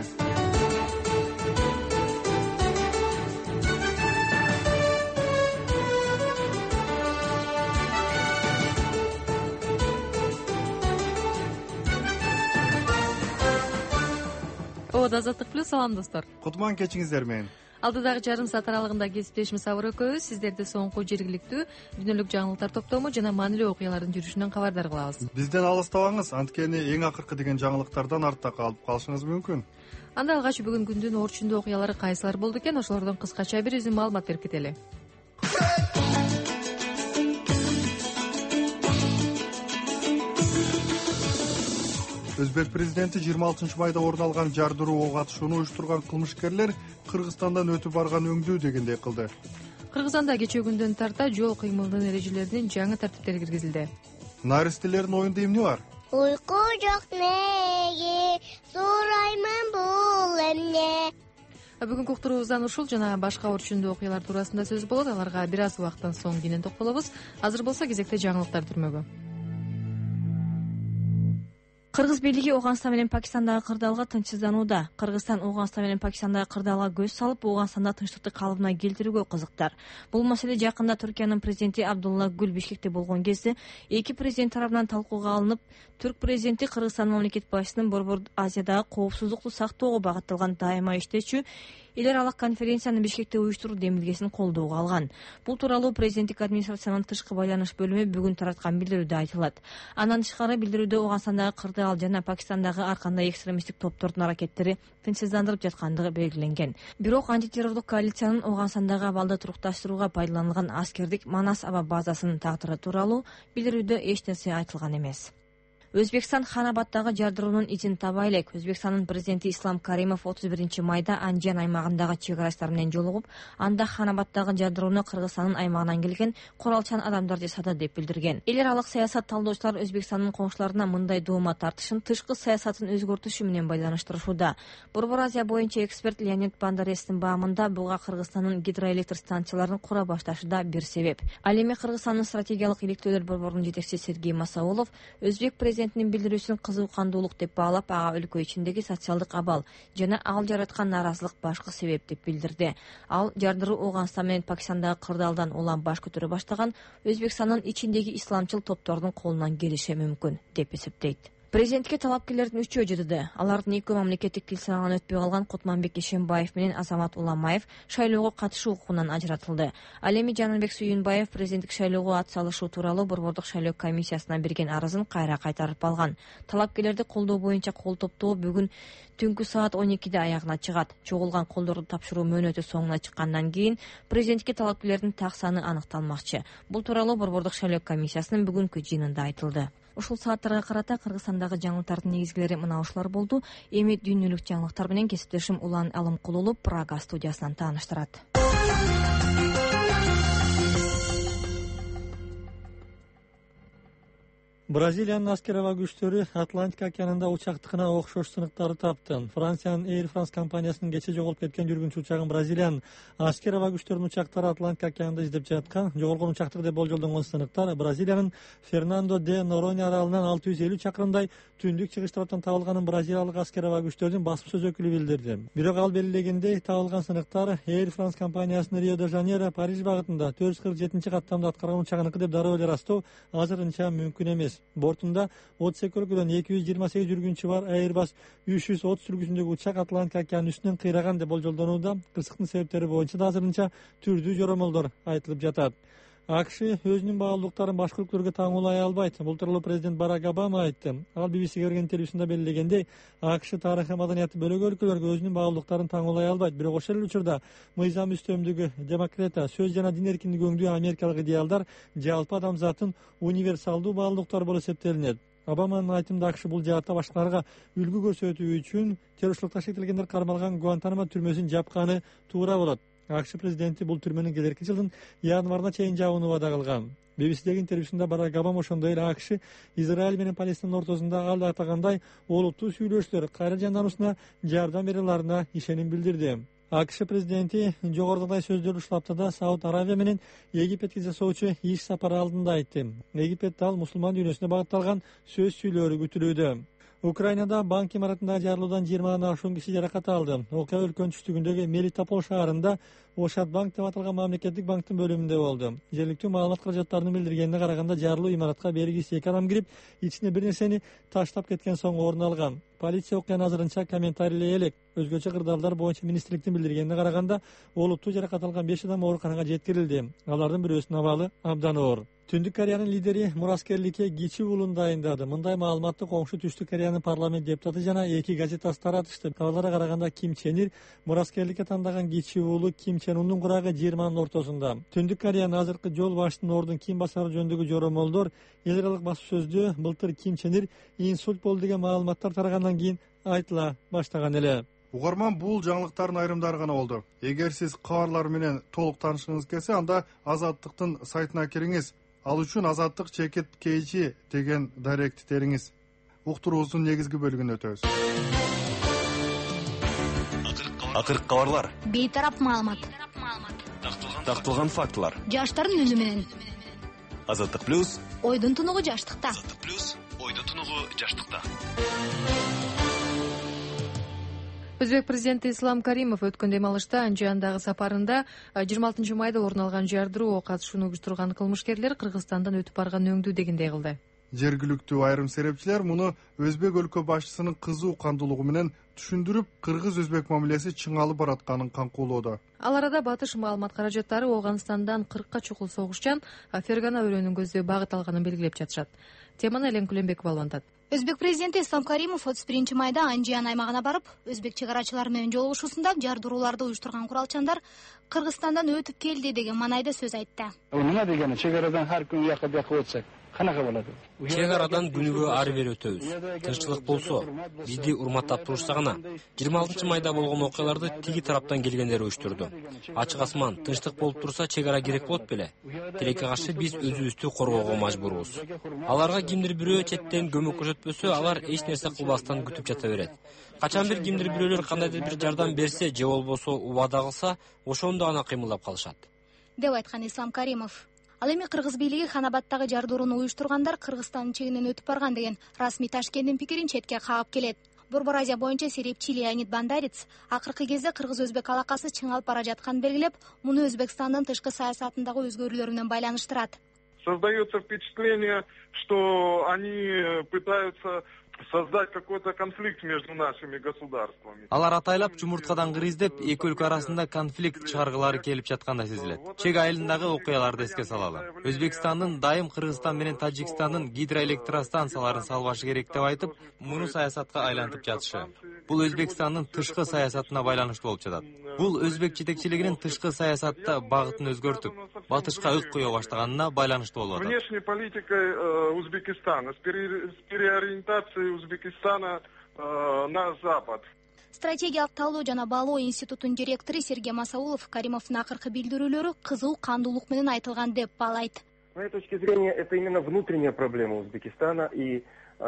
Азаттык плюс, салам достор. Кутман кечиңиздер менен. Алдыдагы жарым саат аралыгында кесиптешим Сабыр экөөбүз сиздерди соңку жергиликтүү дүйнөлүк жаңылыктар топтому жана маанилүү окуялардын жүрүшүнөн кабардар кылабыз. Бизден алыстабаңыз, анткени эң акыркы деген жаңылыктардан артта калып калышыңыз мүмкүн. Анда алгач бүгүн күндүн орчундуу окуялары кайсылар болду экен, ошолордон кыскача бир үзүм маалымат берип кетели. Өзбек президенти 26 майда орун алган жардыруу ок атышууну уюштурган кылмышкерлер Кыргызстандан өтүп барган өңдүү дегендей кылды. Кыргызстанда кечээ күндөн тарта жол кыймылынын эрежелеринин жаңы тартиптери киргизилди. Наристелердин оюнда эмне бар? Уйку жок неге сураймын бул эмне. Бүгүнкү уктуруубуздан ушул жана башка орчундуу окуялар туурасында сөз болот. Аларга бир аз убакыттан соң кенен токтолобуз. Азыр болсо кезекте жаңылыктар түрмөгү. Кыргыз бийлиги Ооганстан менен Пакистандагы кырдаалга тынчсызданууда. Кыргызстан Ооганстан менен Пакистандагы кырдаалга көз салып, Ооганстанда тынчтыкты калыбына келтирүүгө кызыктар. Бул маселе жакында Түркиянын президенти Абдулла Гүл Бишкекте болгон кезде эки президент тарабынан талкууга алынып, Түрк президенти Кыргызстан мамлекет башчысынын Борбор Азиядагы коопсуздукту сактоого багытталган дайыма иштечү эл аралык конференцияны Бишкекте уюштуруу демилгесин колдоого алган. Бул тууралуу президенттик администрациянын тышкы байланыш бөлүмү бүгүн тараткан билдирүүдө айтылат. Андан тышкары билдирүүдө Ооганстандагы кырдаал жана Пакистандагы ар кандай экстремисттик топтордун аракеттери тынчсыздандырып жаткандыгы белгиленген. Бирок антитеррорлук коалициянын Ооганстандагы абалды турукташтырууга пайдаланган аскердик Манас аба базасынын тагдыры тууралуу билдирүүдө эч нерсе айтылган эмес. Өзбекстан Ханабаддагы жардыруунун изин таба элек. Өзбекстандын президенти Ислам Каримов 31 майда Анжан аймагындагы чек арачтар менен жолугуп, анда Ханабаддагы жардырууну Кыргызстандын аймагынан келген куралчан адамдар жасады деп билдирген. Эл аралык саясат талдоочулар Өзбекстандын коңшуларына мындай доoma тартышын тышкы саясатын өзгөртүшү менен байланыштырышууда. Борбор Азия боюнча эксперт Леонид Бандарестин баамында буга Кыргызстандын гидроэлектр станцияларын кура башташы да бир себеп. Ал эми Кыргызстандын стратегиялык иликтөөлөр борборунун жетекчиси Сергей Масаулов өзбек президентинин билдирүүсүн кызуу кандуулук деп баалап, ага өлкө ичиндеги социалдык абал жана ал жараткан нааразылык башкы себеп деп билдирди. Ал жардыруу Ооганстан менен Пакистандагы кырдаалдан улам баш көтөрө баштаган Өзбекстандын ичиндеги исламчыл топтордун колунан келиши мүмкүн деп эсептейт. Президентке талапкерлердин үчөө жыдыды. Алардын экөө мамлекеттик тил сынагынан өтпөй калган Кутманбек Ишембаев менен Азамат Уламаев шайлоого катышуу укугунан ажыратылды. Ал эми Жаныбек Сүйүнбаев президенттик шайлоого ат салышуу тууралуу борбордук шайлоо комиссиясына берген арызын кайра кайтарып алган. Талапкерлерди колдоо боюнча кол топтоо бүгүн түнкү саат 12-де аягына чыгат. Чогулган колдорду тапшыруу мөөнөтү соңуна чыккандан кийин президентке талапкерлердин так саны аныкталмакчы. Бул тууралуу борбордук шайлоо комиссиясынын бүгүнкү жыйынында айтылды. Ушул сааттарга карата Кыргызстандагы жаңылыктардын негизгилери мына ушулар болду. Эми дүйнөлүк жаңылыктар менен кесиптешим Улан Алымкулулу Прага студиясынан тааныштырат. Бразилиянын аскер аба күчтөрү Атлантика океанында учактыкына окшош сыныктарды тапты. Франциянын Air France компаниясынын кече жоголуп кеткен жүргүнчү учагын Бразилиянын аскер аба күчтөрүнүн учактары Атлантика океанында издеп жаткан. Жоголгон учактык деп болжолдонгон сыныктар Бразилиянын Фернандо де Норонья аралынан 650 чакырымдай түндүк чыгыш тараптан табылганын бразилиялык аскер аба күчтөрүнүн басма сөз өкүлү билдирди. Бирок ал белгилегендей, табылган сыныктар Air France компаниясынын Рио-де-Жанейро, Париж багытында 447-каттамда аткарган учагыныкы деп дароо эле ырастоо азырынча мүмкүн эмес. Бортунда 32 өлкөдөн 228 жүргүнчү бар Airbus 330 сүргүсүндөгү учак Атлантика океанынын үстүнөн кыйраган деп болжолдонууда. Кырсыктын себептери боюнча да азырынча түрдүү жоромолдор айтылып жатат. АКШ өзүнүн баалуулуктарын башка өлкөлөргө таңуулай албайт. Бул тууралуу президент Барак Обама айтты. Ал BBCге берген интервьюсунда белгилегендей, АКШ тарыхы маданияты бөлөк өлкөлөргө өзүнүн баалуулуктарын таңуулай албайт. Бирок ошол эле учурда мыйзам үстөмдүгү, демократа, сөз жана дин эркиндиги өңдүү америкалык идеалдар жалпы адамзаттын универсалдуу баалуулуктары болуп эсептелинет. Обаманын айтымында АКШ бул жаатта башкаларга үлгү көрсөтүү үчүн террорчулукка шектелгендер кармалган Гуантанамо түрмөсүн жапканы туура болот. АКШ президенти бул түрмөнүн келерки жылдын январына чейин жабууну убада кылган. BBCдеги интервьюсунда Барак Обама ошондой эле АКШ Израиль менен Палестинанын ортосунда ал атагандай олуттуу сүйлөшүүлөр кайра жандануусуна жардам бере аларына ишеним билдирди. АКШ президенти жогорудагы сөздөрдү ушул аптада Сауд Арабия менен Египетке жасоочу иш сапары алдында айтты. Египетте ал мусулман дүйнөсүнө багытталган сөз сүйлөөрү күтүлүүдө. Украинада банк имаратындагы жарылуудан 20 ашуун киши жаракат алды. Окуя өлкөнүн түштүгүндөгү Мелитополь шаарында Ошат банк деп аталган мамлекеттик банктын бөлүмүндө болду. Жергиликтүү маалымат каражаттарынын билдиргенине караганда жарылуу имаратка бергис 2 адам кирип, ичине бир нерсени таштап кеткен соң орун алган. Полиция окуяны азырынча комментарийлей элек. Өзгөчө кырдаалдар боюнча министрликтин билдиргенине караганда, олуттуу жаракат алган 5 адам ооруканага жеткирилди. Алардын бирөөсүнүн абалы абдан оор. Түндүк Кореянын лидери мураскерликке кичи уулун дайындады. Мындай маалыматты коңшу Түштүк Кореянын парламент депутаты жана 2 газетасы таратышты. Кабарларга караганда Ким Чен Ир мураскерликке тандаган кичи уулу Ким Чен Ундун курагы 20-нын ортосунда. Түндүк Кореянын азыркы жол башчысынын ордун ким басары жөнүндөгү жоромолдор эл аралык басуу сөздө былтыр Ким Чен Ир инсульт болду деген маалыматтар тарагандан кийин айтыла баштаган эле. Угарман, бул жаңылыктардын айрымдары гана болду. Эгер сиз кабарлар менен толук таанышкыңыз келсе, анда Азаттыктын сайтына кириңиз. Ал үчүн Азаттык чекит KG деген дайректи териңиз. Уктуруубуздун негизги бөлүгүнө өтөбүз. Акыркы кабарлар. Бейтарап маалымат. Тактылган фактылар. Жаштардын үнү менен. Азаттык плюс. Ойдун тунугу жаштыкта. Азаттык плюс. Ойдун тунугу жаштыкта. Өзбек президенти Ислам Каримов өткөн дем алышта Анжиандагы сапарында 26 майда орун алган жардыруу катышууну уюштурган кылмышкерлер Кыргызстандан өтүп барган өңдүү дегендей кылды. Жергиликтүү айрым серепчилер муну өзбек өлкө башчысынын кызуу кандуулугу менен түшүндүрүп, кыргыз-өзбек мамилеси чыңалып баратканын камкуулоодо. Ал арада батыш маалымат каражаттары Ооганстандан 40 чукул согушчан Фергана өрөөнүн көздөй багыт алганын белгилеп жатышат. Теманы Элен Кулембекова улантат. Өзбек президенти Ислам Каримов 31 майда Анжиан аймагына барып, өзбек чыгарачылары менен жолугушуусунда жардырууларды уюштурган куралчандар Кыргызстандан өтүп келди деген маанайда сөз айтты. Эмне дегени, чегарадан ар күн уякка бияка өтсөк, канака болот? Чек арадан күнүгө ары бери өтөбүз. Тынччылык болсо, бизди урматтап турушса гана. 26 майда болгон окуяларды тиги тараптан келгендер уюштурду. Ачык асман, тынчтык болуп турса, чек ара керек болот беле? Тилекке каршы биз өзүбүздү коргоого мажбурбуз. Аларга кимдир бирөө четтен көмөк көрсөтпөсө, алар эч нерсе кылбастан күтүп жата берет. Качан бир кимдир бирөөлөр кандайдыр бир жардам берсе же болбосо убада кылса, ошондо гана кыймылдап калышат. Деп айткан Ислам Каримов. Ал эми Кыргыз бийлиги Ханабаттагы жардырууну уюштургандар Кыргызстандын чегинен өтүп барган деген расмий Ташкенттин пикирин четке кагып келет. Борбор Азия боюнча серепчи Леонид Бандарец акыркы кезде кыргыз-өзбек алакасы чыңалып бара жатканын белгилеп, муну Өзбекстандын тышкы саясатындагы өзгөрүүлөр менен байланыштырат. Создается впечатление, что они пытаются создать какой-то конфликт между нашими государствами. Алар атайлап жумурткадан кыргыздеп, эки өлкө арасында конфликт чыгаргылары келип жаткандай сезилет. Чек айылындагы окуяларды эске салалы. Өзбекстандын дайым Кыргызстан менен Тажикстандын гидроэлектростанцияларын салбашы керек деп айтып, муну саясатка айлантып жатышы. Бул Өзбекстандын тышкы саясатына байланыштуу болуп жатат. Бул өзбек жетекчилигинин тышкы саясатта багытын өзгөртүп, батышка ык кое баштаганына байланыштуу болуп атат. Внешней политикой Узбекистана, с переориентацией Узбекистана на запад. Стратегиялык талдоо жана баалоо институтунун директору Сергей Масаулов Каримовдун акыркы билдирүүлөрү кызуу кандуулук менен айтылган деп баалайт. С моей точки зрения, это именно внутренняя проблема Узбекистана и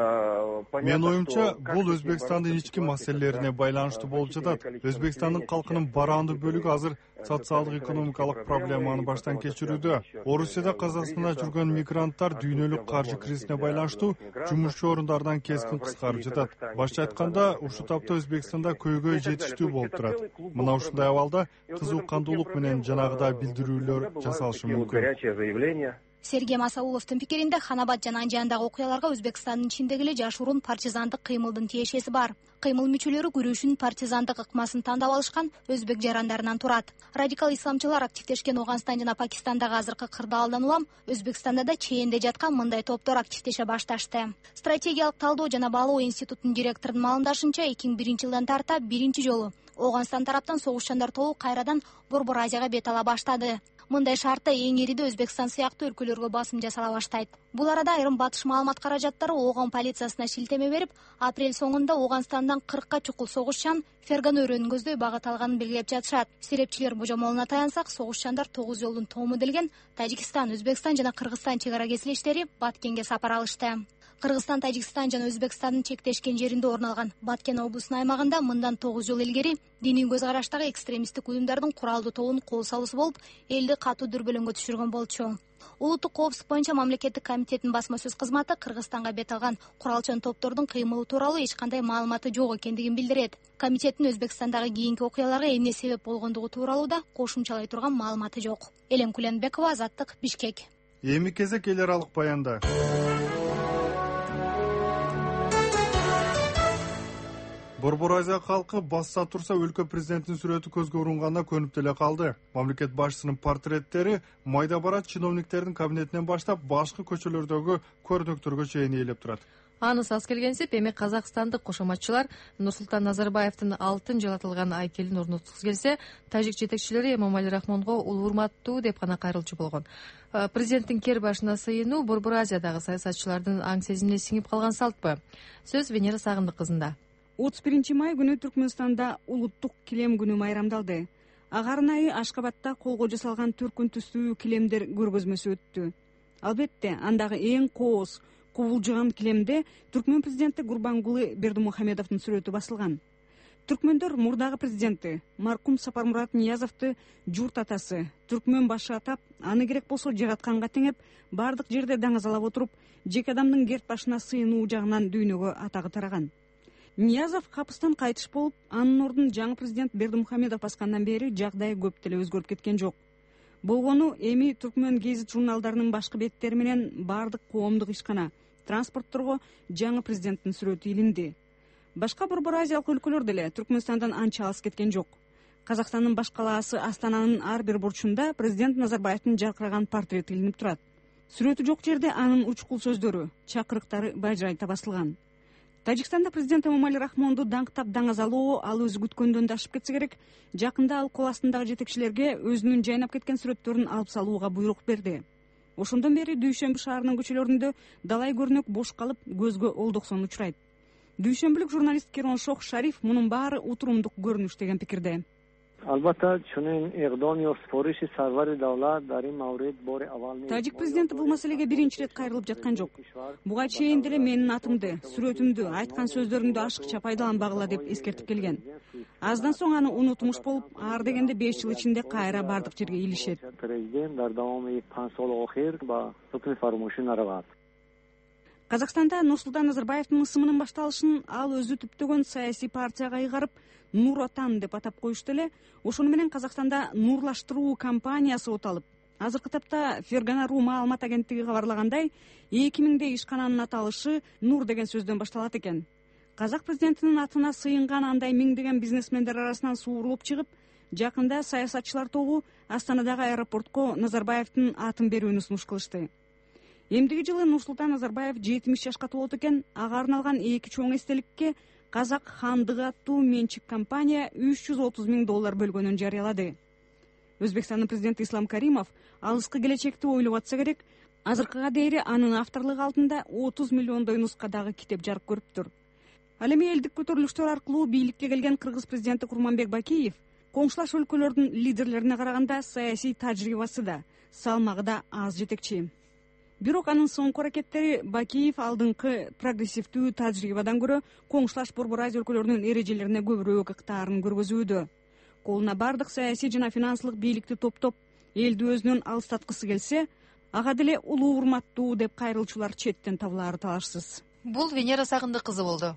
Мен оюмча, бул Өзбекстандын ички маселелерине байланыштуу болуп жатат. Өзбекстандын калкынын бараандуу бөлүгү азыр социалдык экономикалык проблеманы баштан кечирүүдө. Орусияда Казакстанда жүргөн мигранттар дүйнөлүк каржы кризисине байланыштуу жумушчу орундардан кескин кыскарып жатат. Башча айтканда, ушул тапта Өзбекстанда көйгөй жетиштүү болуп турат. Мына ушундай абалда кызуу кандуулук менен жанагыдай билдирүүлөр жасалышы мүмкүн. Сергей Масауловдун пикиринде Ханабат жана Анжиандагы окуяларга Өзбекстандын ичиндеги эле жашыруун партизандык кыймылдын тиешеси бар. Кыймыл мүчөлөрү күрөшүүнүн партизандык ыкмасын тандап алышкан өзбек жарандарынан турат. Радикал исламчылар активдешкен Ооганстан жана Пакистандагы азыркы кырдаалдан улам Өзбекстанда да чейинде жаткан мындай топтор активдеше башташты. Стратегиялык талдоо жана баалоо институтунун директорунун маалымдашынча 2001 жылдан тарта биринчи жолу Ооганстан тараптан согушчандар тобу кайрадан Борбор Азияга бет ала баштады. Мындай шартта эң ириде Өзбекстан сыяктуу өлкөлөргө басым жасала баштайт. Бул арада айрым батыш маалымат каражаттары Ооган полициясына шилтеме берип, апрель соңунда Ооганстандан 40 чукул согушчан Фергана өрөөнүн көздөй багыт алганын белгилеп жатышат. Серепчилер божомолуна таянсак, согушчандар 9 жолдун тому делген Тажикстан, Өзбекстан жана Кыргызстан чек ара кесилиштери Баткенге сапар алышты. Кыргызстан, Тажикстан жана Өзбекстандын чектешкен жеринде орун алган Баткен облусунун аймагында мындан 9 жыл илгери диний көз караштагы экстремисттик уюмдардын куралдуу тобунун кол салуусу болуп, элди катуу дүрбөлөңгө түшүргөн болчу. Улуттук коопсуздук боюнча мамлекеттик комитеттин басма сөз кызматы Кыргызстанга бет алган куралчан топтордун кыймылы тууралуу эч кандай маалыматы жок экендигин билдирет. Комитеттин Өзбекстандагы кийинки окуяларга эмне себеп болгондугу тууралуу да кошумчалай турган маалыматы жок. Элем Куленбекова, Азаттык, Бишкек. Эми кезек эл аралык баянда. Борбор Азия калкы басса турса өлкө президентинин сүрөтү көзгө урунганына көнүп деле калды. Мамлекет башчысынын портреттери майда барат чиновниктердин кабинетинен баштап башкы көчөлөрдөгү көрүнүктөргө чейин ээлеп турат. Анысы аз келгенсип, эми казакстандык кошоматчылар Нурсултан Назарбаевдин алтын жалатылган айкелин орноткусу келсе, тажик жетекчилери Эмомали Рахмонго улуу урматтуу деп гана кайрылчу болгон. Президенттин кер башына сыйынуу Борбор Азиядагы саясатчылардын аң сезимине сиңип калган салтпы? Сөз Венера Сагындык кызында. 31 май күнү Түркмөнстанда улуттук килем күнү майрамдалды. Агарын айы Ашкабадта колго жасалган түркүн түстүү килемдер көргөзмөсү өттү. Албетте, андагы эң кооз, кубулжуган килемде Түркмөн президенти Гурбангулы Бердимухамедовдун сүрөтү басылган. Түркмөндөр мурдагы президенти маркум Сапармурат Ниязовду журт атасы, түркмөн башы атап, аны керек болсо жаратканга теңеп, бардык жерде даңазалап отуруп, жеке адамдын керт башына сыйынуу жагынан дүйнөгө атагы тараган. Ниязов капыстан кайтыш болуп, анын ордун жаңы президент Бердимухамедов баскандан бери жагдай көп деле өзгөрүп кеткен жок. Болгону эми Түркмөн гезит журналдарынын башкы беттери менен бардык коомдук ишкана, транспортторго жаңы президенттин сүрөтү илинди. Башка Борбор Азиялык өлкөлөр деле Түркмөнстандан анча алыс кеткен жок. Казакстандын баш калаасы Астананын ар бир бурчунда президент Назарбаевдин жаркыраган портрети илинип турат. Сүрөтү жок жерде анын учкул сөздөрү, чакырыктары бажырайта басылган. Тажикстанда президент Эмомали Рахмонду даңктап даңазалоо ал өзү күткөндөн да ашып кетсе керек, жакында ал кол астындагы жетекчилерге өзүнүн жайнап кеткен сүрөттөрүн алып салууга буйрук берди. Ошондон бери Дүйшөмбү шаарынын көчөлөрүндө далай көрүнөк бош калып, көзгө олдоксон учурайт. Дүйшөмбүлүк журналист Керон Шох Шариф мунун баары утурумдук көрүнүш деген пикирде. Албатта, чунин иqdom yo сипориши сарвари давлат дар ин маврид бори аввал Тажик президенти бул маселеге биринчи ирет кайрылып жаткан жок. Буга чейин деле менин атымды, сүрөтүмдү, айткан сөздөрүмдү ашыкча пайдаланбагыла деп эскертип келген. Аздан соң аны унутмуш болуп, ар дегенде 5 жыл ичинде кайра бардык жерге илишет. Президент дар давоми 5 сол охир ба hukmi farmoshi naravат. Казакстанда Нурсултан Назарбаевдин ысымынын башталышын ал өзү түптөгөн саясий партияга ыйгарып, Нур Отан деп атап коюшту эле. Ошону менен Казакстанда нурлаштыруу кампаниясы оталып, азыркы тапта Фергана.ру маалымат агенттиги кабарлагандай, 2000де ишкананын аталышы Нур деген сөздөн башталат экен. Казак президентинин атына сыйынган андай миңдеген бизнесмендер арасынан суурулуп чыгып, жакында саясатчылар тобу Астанадагы аэропортко Назарбаевдин атын берүүнү сунуш кылышты. Эмдиги жылы Нурсултан Назарбаев 70 жашка толот экен. Ага арналган эки чоң эстеликке Казак хандыгы аттуу менчик компания $330,000 бөлгөнүн жарыялады. Өзбекстандын президенти Ислам Каримов алыскы келечекти ойлоп атса керек, азыркыга дейин анын авторлугу алдында 30 миллиондой нускадагы китеп жарык көрүптүр. Ал эми элдик көтөрүлүштөр аркылуу бийликке келген кыргыз президенти Курманбек Бакиев коңшулаш өлкөлөрдүн лидерлерине караганда саясий тажрыйбасы да, салмагы да аз жетекчи. Бирок анын соңку аракеттери Бакиев алдыңкы прогрессивдүү тажрыйбадан көрө коңшулаш Борбор Азия өлкөлөрүнүн эрежелерине көбүрөөк ыктаарын көргөзүүдө. Колуна бардык саясий жана финансылык бийликти топтоп, элди өзүнөн алыстаткысы келсе, ага деле улуу урматтуу деп кайрылчулар четтен табылаары талашсыз. Бул Венера Сагындык кызы болду.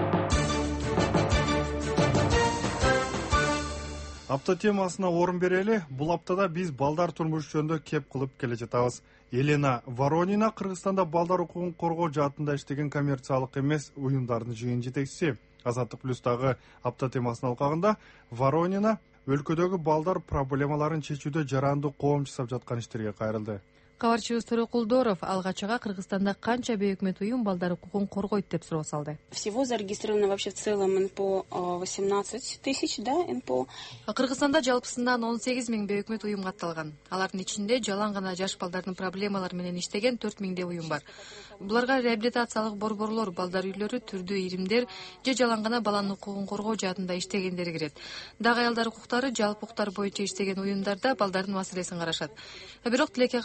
Апта темасына орун берели. Бул аптада биз балдар турмуш жөнүндө кеп кылып келе жатабыз. Елена Воронина Кыргызстанда балдар укугун коргоо жаатында иштеген коммерциялык эмес уюмдардын жыйын жетекчиси. Азаттык плюстагы апта темасынын алкагында Воронина өлкөдөгү балдар проблемаларын чечүүдө жарандуу коом жасап жаткан иштерге кайрылды. Кабарчыбыз Төрө Кулдоров алгачага Кыргызстанда канча бейөкмөт уюм балдар укугун коргойт деп суроо салды. Всего зарегистрировано вообще в целом НПО 18 тысяч, да, НПО. Кыргызстанда жалпысынан 18,000 бейөкмөт уюм катталган. Алардын ичинде жалаң гана жаш балдардын проблемалары менен иштеген 4,000 уюм бар. Буларга реабилитациялык борборлор, балдар үйлөрү, түрдүү иримдер же жалаң гана баланын укугун коргоо жаатында иштегендер кирет. Дагы аялдар укуктары, жалпы укуктар боюнча иштеген уюмдарда балдардын маселесин карашат. Бирок тилекке каршы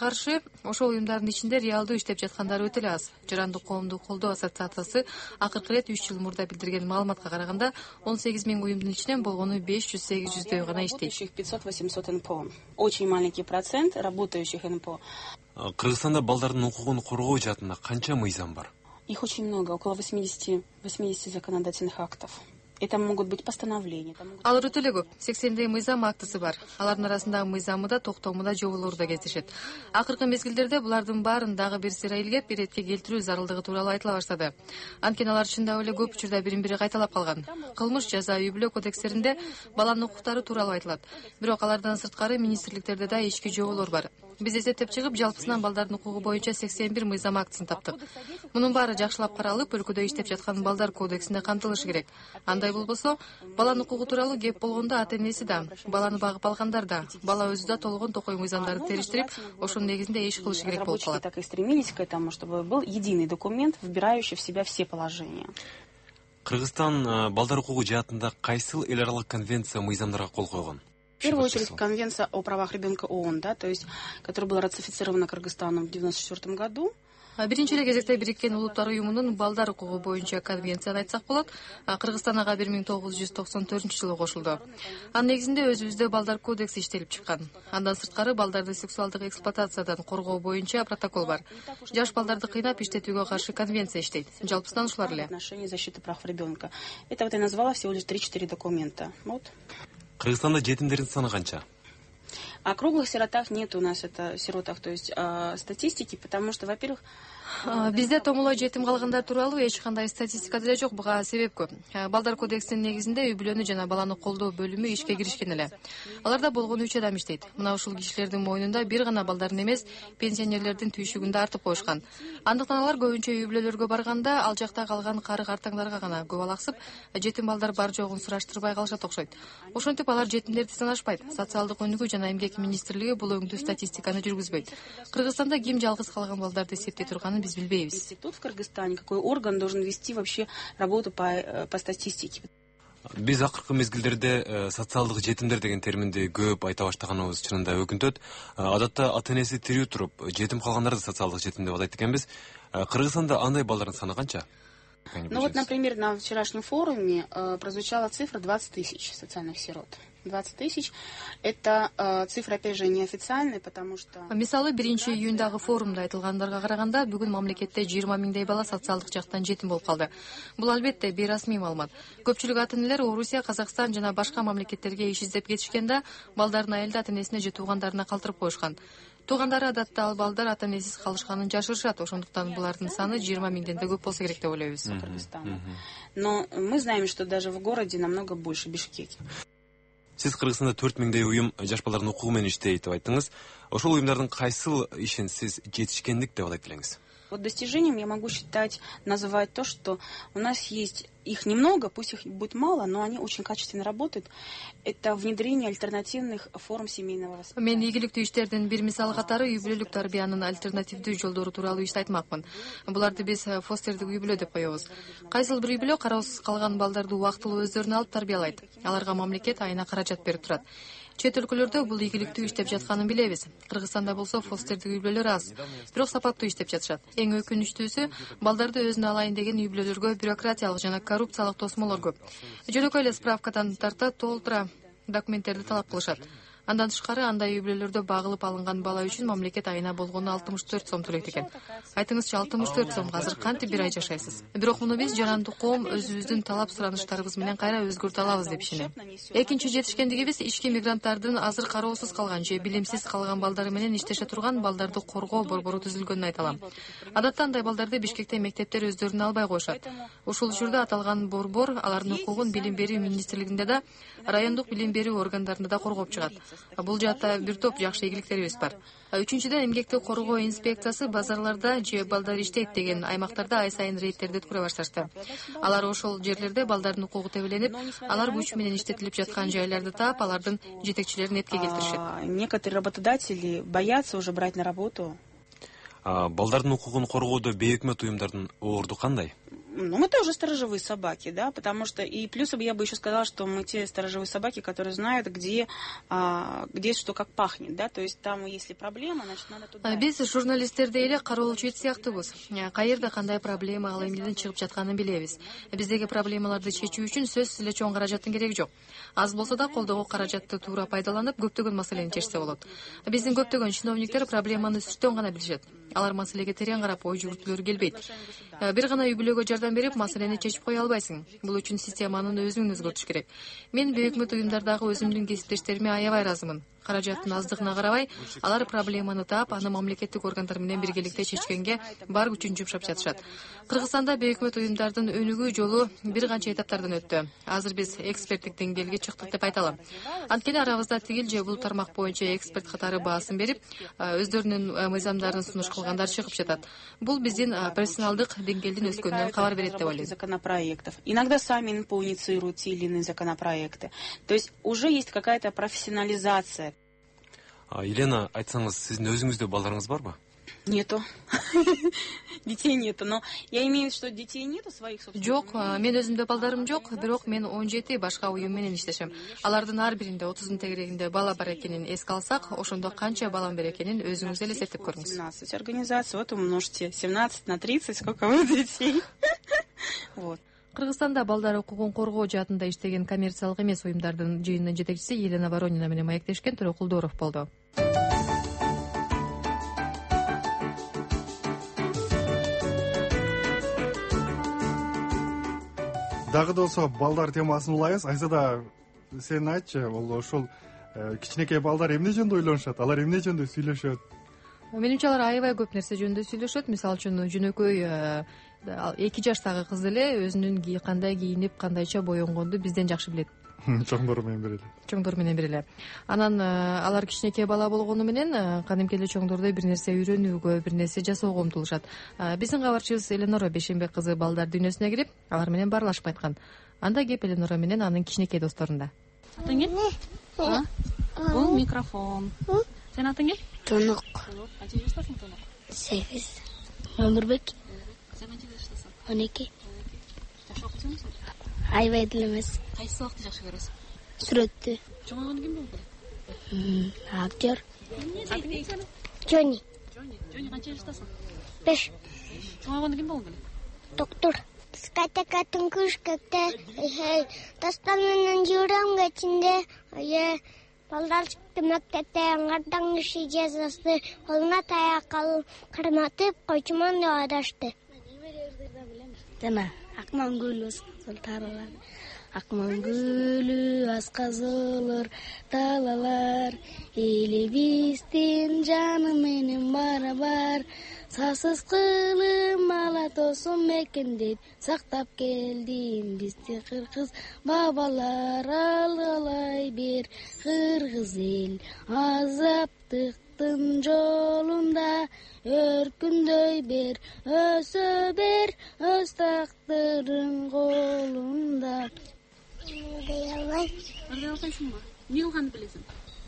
ошол уюмдардын ичинде реалдуу иштеп жаткандар өтө эле аз. Жарандык коомду колдоо ассоциациясы акыркы ирет 3 жыл мурда билдирген маалыматка караганда 18 000 уюмдун ичинен болгону 500-800дөй гана иштейт. 500-800 НПО. Очень маленький процент работающих НПО. Кыргызстанда балдардын укугун коргоо жаатында канча мыйзам бар? Их очень много, около 80 законодательных актов. Это могут быть постановления. Алар өтө эле көп. 80дөй мыйзам актысы бар. Алардын арасындагы мыйзамы да, токтому да, жоболору да кездешет. Акыркы мезгилдерде булардын баарын дагы бир сыйра илгеп, иретке келтирүү зарылдыгы тууралуу айтыла баштады. Анткени алар чындап эле көп учурда бири кайталап калган. Кылмыш, жаза, үй-бүлө кодекстеринде баланын укуктары тууралуу айтылат. Бирок алардан сырткары министрликтерде да ички жоболор бар. Биз эсептеп чыгып, жалпысынан балдардын укугу боюнча 81 мыйзам актысын таптык. Мунун баары жакшылап каралып, өлкөдө иштеп жаткан балдар кодексинде камтылышы керек. Андай болбосо, баланын укугу тууралуу кеп болгондо ата-энеси да, баланы багып алгандар да, бала өзү да толгон токой мыйзамдарды териштирип, ошонун негизинде иш кылышы керек болуп калат. Так и стремились к этому, чтобы был единый документ, вбирающий в себя все положения. Кыргызстан балдар укугу жаатында кайсыл эл аралык конвенция мыйзамдарга кол койгон? В первую очередь, Конвенция о правах ребенка ООН, да, то есть, которая была ратифицирована Кыргызстаном в 1994 году. Биринчи эле кезекте Бириккен Улуттар уюмунун балдар укугу боюнча конвенцияны айтсак болот. Кыргызстан ага 1994-жылы кошулду. Анын негизинде өзүбүздө балдар кодекси иштелип чыккан. Андан сырткары балдарды сексуалдык эксплуатациядан коргоо боюнча протокол бар. Жаш балдарды кыйнап иштетүүгө каршы конвенция иштейт. Жалпысынан ушулар эле. Отношения защиты прав ребенка. Это вот я назвала всего лишь 3-4 документа. Вот. Кыргызстанда жетимдердин саны канча? О круглых сиротах нет у нас, это сиротах, то есть статистики, потому что, во-первых, Бизде томолой жетим калгандар тууралуу эч кандай статистика деле жок. Буга себеп көп. Балдар кодексинин негизинде үй-бүлөнү жана баланы колдоо бөлүмү ишке киришкен эле. Аларда болгону 3 адам иштейт. Мына ушул кишилердин мойнунда бир гана балдардын эмес, пенсионерлердин түйшүгүн да артып коюшкан. Андыктан алар көбүнчө үй-бүлөлөргө барганда ал жакта калган кары картаңдарга гана көп алаксып, жетим балдар бар жогун сураштырбай калышат окшойт. Ошентип алар жетимдерди санашпайт. Социалдык өнүгүү жана эмгек министрлиги бул өңдүү статистиканы жүргүзбөйт. Кыргызстанда ким жалгыз калган балдарды эсептей турганын биз билбейбиз. Институт в Кыргызстане, какой орган должен вести вообще работу по статистике? Биз акыркы мезгилдерде социалдык жетимдер деген терминди көп айта баштаганыбыз чынында өкүнтөт. Адатта ата-энеси тирүү туруп, жетим калгандарды социалдык жетим деп атайт экенбиз. Кыргызстанда андай балдардын саны канча? Ну вот, например, на вчерашнем форуме прозвучала цифра 20 000 социальных сирот. 20 000 – это цифра, опять же, неофициальная, потому что... Мисалы, 1 июндагы форумда айтылгандарга караганда, бүгүн мамлекетте 20 000 бала социалдык жактан жетим болуп калды. Бул албетте бейрасмий маалымат. Көпчүлүк ата-энелер Орусия, Казакстан жана башка мамлекеттерге иш издеп кетишкенде, балдардын айылда ата-энесине же туугандарына калтырып коюшкан. Туугандары адатта ал балдар ата-энесиз калышканын жашырышат. Ошондуктан булардын саны 20 000ден да көп болсо керек деп ойлойбуз. Но мы знаем, что даже в городе намного больше, Бишкеке. Сиз Кыргызстанда 4 000 уюм жаш балдардын укугу менен иштейт деп айттыңыз. Ошол уюмдардын кайсыл ишин сиз жетишкендик деп атайт элеңиз? Вот достижением я могу считать, называть то, что у нас есть их немного, пусть их будет мало, но они очень качественно работают. Это внедрение альтернативных форм семейного воспитания. Мен ийгиликтүү иштердин бир мисалы катары үй-бүлөлүк тарбиянын альтернативдүү жолдору тууралуу ишти айтмакмын. Буларды биз фостердик үй-бүлө деп коебуз. Кайсыл бир үй-бүлө кароосуз калган балдарды убактылуу өздөрүнө алып тарбиялайт. Аларга мамлекет айына каражат берип турат. Чет өлкөлөрдө бул ийгиликтүү иштеп жатканын билебиз. Кыргызстанда болсо фостердик үй-бүлөлөр аз, бирок сапаттуу иштеп жатышат. Эң өкүнүчтүүсү, балдарды өзүнө алайын деген үй-бүлөлөргө бюрократиялык жана коррупциялык тосмолор көп. Жөнөкөй эле справкадан тарта толтура документтерди талап кылышат. Андан тышкары андай үй-бүлөлөрдө багылып алынган бала үчүн мамлекет айына болгону 64 сом төлөйт экен. Айтыңызчы, 64 сом азыр кантип бир ай жашайсыз? Бирок муну биз жарандык коом өзүбүздүн талап суранычтарыбыз менен кайра өзгөртө алабыз деп ишенем. Экинчи жетишкендигибиз ишке мигранттардын азыр кароосуз калган же билимсиз калган балдары менен иштеше турган балдарды коргоо борбору түзүлгөнүн айта алам. Адатта андай балдарды Бишкекте мектептер өздөрүнө албай коюшат. Ушул учурда аталган борбор алардын укугун билим берүү министрлигинде да, райондук билим берүү органдарында да коргоп чыгат. Бул жакта бир топ жакшы ийгиликтерибиз бар. Үчүнчүдөн, эмгекти коргоо инспекциясы базарларда же балдар иштейт деген аймактарда ай сайын рейдтерди өткөрө башташты. Алар ошол жерлерде балдардын укугу тебеленип, алар күч менен иштетилип жаткан жайларды таап, алардын жетекчилерин этке келтиришет. Некоторые работодатели боятся уже брать на работу. Балдардын укугун коргоодо бейөкмөт уюмдардын орду кандай? Ну, мы тоже сторожевые собаки, да, потому что, и плюсом я бы еще сказала, что мы те сторожевые собаки, которые знают, где что как пахнет, да, то есть там, если проблема, значит, надо туда. Биз журналисттердей эле кароолчу эт сыяктуубуз. Каерде кандай проблема ал эмнеден чыгып жатканын билебиз. Биздеги проблемаларды чечүү үчүн сөзсүз эле чоң каражаттын кереги жок. Аз болсо да колдогу каражатты туура пайдаланып, көптөгөн маселени чечсе болот. Биздин көптөгөн чиновниктер проблеманы сүртөн гана билишет. Алар маселеге терең карап ой жүгүртүлөрү келбейт. Бир гана үй бүлөгө жардам берип, маселени чечип кое албайсың. Бул үчүн системанын өзүн өзгөртүш керек. Мен бейөкмөт уюмдардагы өзүмдүн кесиптештериме аябай ыраазымын. Каражаттын аздыгына карабай, алар проблеманы таап, аны мамлекеттик органдар менен биргеликте чечкенге бар күчүн жумшап жатышат. Кыргызстанда бейөкмөт уюмдардын өнүгүү жолу бир канча этаптардан өттү. Азыр биз эксперттик деңгээлге чыктык деп айта алам. Анткени арабызда тигил же бул тармак боюнча эксперт катары баасын берип, өздөрүнүн мыйзамдарын сунуш кылгандар чыгып жатат. Бул биздин профессионалдык деңгээлдин өскөнүнөн кабар берет деп ойлойм. Законопроектов. Иногда сами инициируют те или иные законопроекты. То есть уже есть какая-то профессионализация. Елена, айтсаңыз, сиздин өзүңүздө балдарыңыз барбы? Нету. Детей нету, но я имею в виду, что детей нету своих собственных. Жок, мен өзүмдө балдарым жок, бирок мен 17 башка уюм менен иштешем. Алардын ар биринде 30 тегерегинде бала бар экенин эске алсак, ошондо канча балам бар экенин өзүңүз эле эсептеп көрүңүз. 17 организаций, вот умножьте 17 на 30, сколько вы детей. Вот. Кыргызстанда балдар укугун коргоо жаатында иштеген коммерциялык эмес уюмдардын жыйынынын жетекчиси Елена Воронина менен маектешкен Төрөкулдоров болду. Дагы да болсо балдар темасын улайбыз. Айзада, сен айтчы, ошол кичинекей балдар эмне жөнүндө ойлонушат? Алар эмне жөнүндө сүйлөшөт? Менимче алар аябай көп нерсе жөнүндө сүйлөшөт. Мисалы үчүн жөнөкөй 2 жаштагы кыз эле өзүнүн кандай кийинип, кандайча боенгонду бизден жакшы билет. Чоңдор менен бир эле. Анан алар кичинекей бала болгону менен кадимки эле чоңдордой бир нерсе үйрөнүүгө, бир нерсе жасоого умтулушат. Биздин кабарчыбыз Эленора Бешенбек кызы балдар дүйнөсүнө кирип, алар менен баарлашып айткан. Анда кеп Эленора менен анын кичинекей досторунда. Атың кел? Бул микрофон. Сен атың кел? Тонок. Канча жаштасың, Тонок? 8. Өмүрбек. Сен канча жаштасың? 12. Жакшы окуйсуңбу? Аябай деле эмес. Кайсы сабакты жакшы көрөсүң? Сүрөттү. Чоңойгондо ким болду? Актер. Атың кел сенин? Жони. Жони канча жаштасың? 5. Чоңойгондо ким болду? Доктор. Скатака түнкүшкөктө тастанын жүрөм кечинде балдар чыкты мектепте аңардан киши жазасы колуна таяк алып карматып койчуман деп адашты. Жана акман гүлү таралар. Акман гүлү асказылыр талалар, элибиздин жаны менен барабар. Сасыз кылым ала тосум мекендеп сактап келдим бизди кыргыз бабалар. Алгалай бер кыргыз эл азаптыктын жолунда, өркүндөй бер өсө бер өз тактырың колунда. Ырдай албайсыңбы? Эмне кылганды билесиң?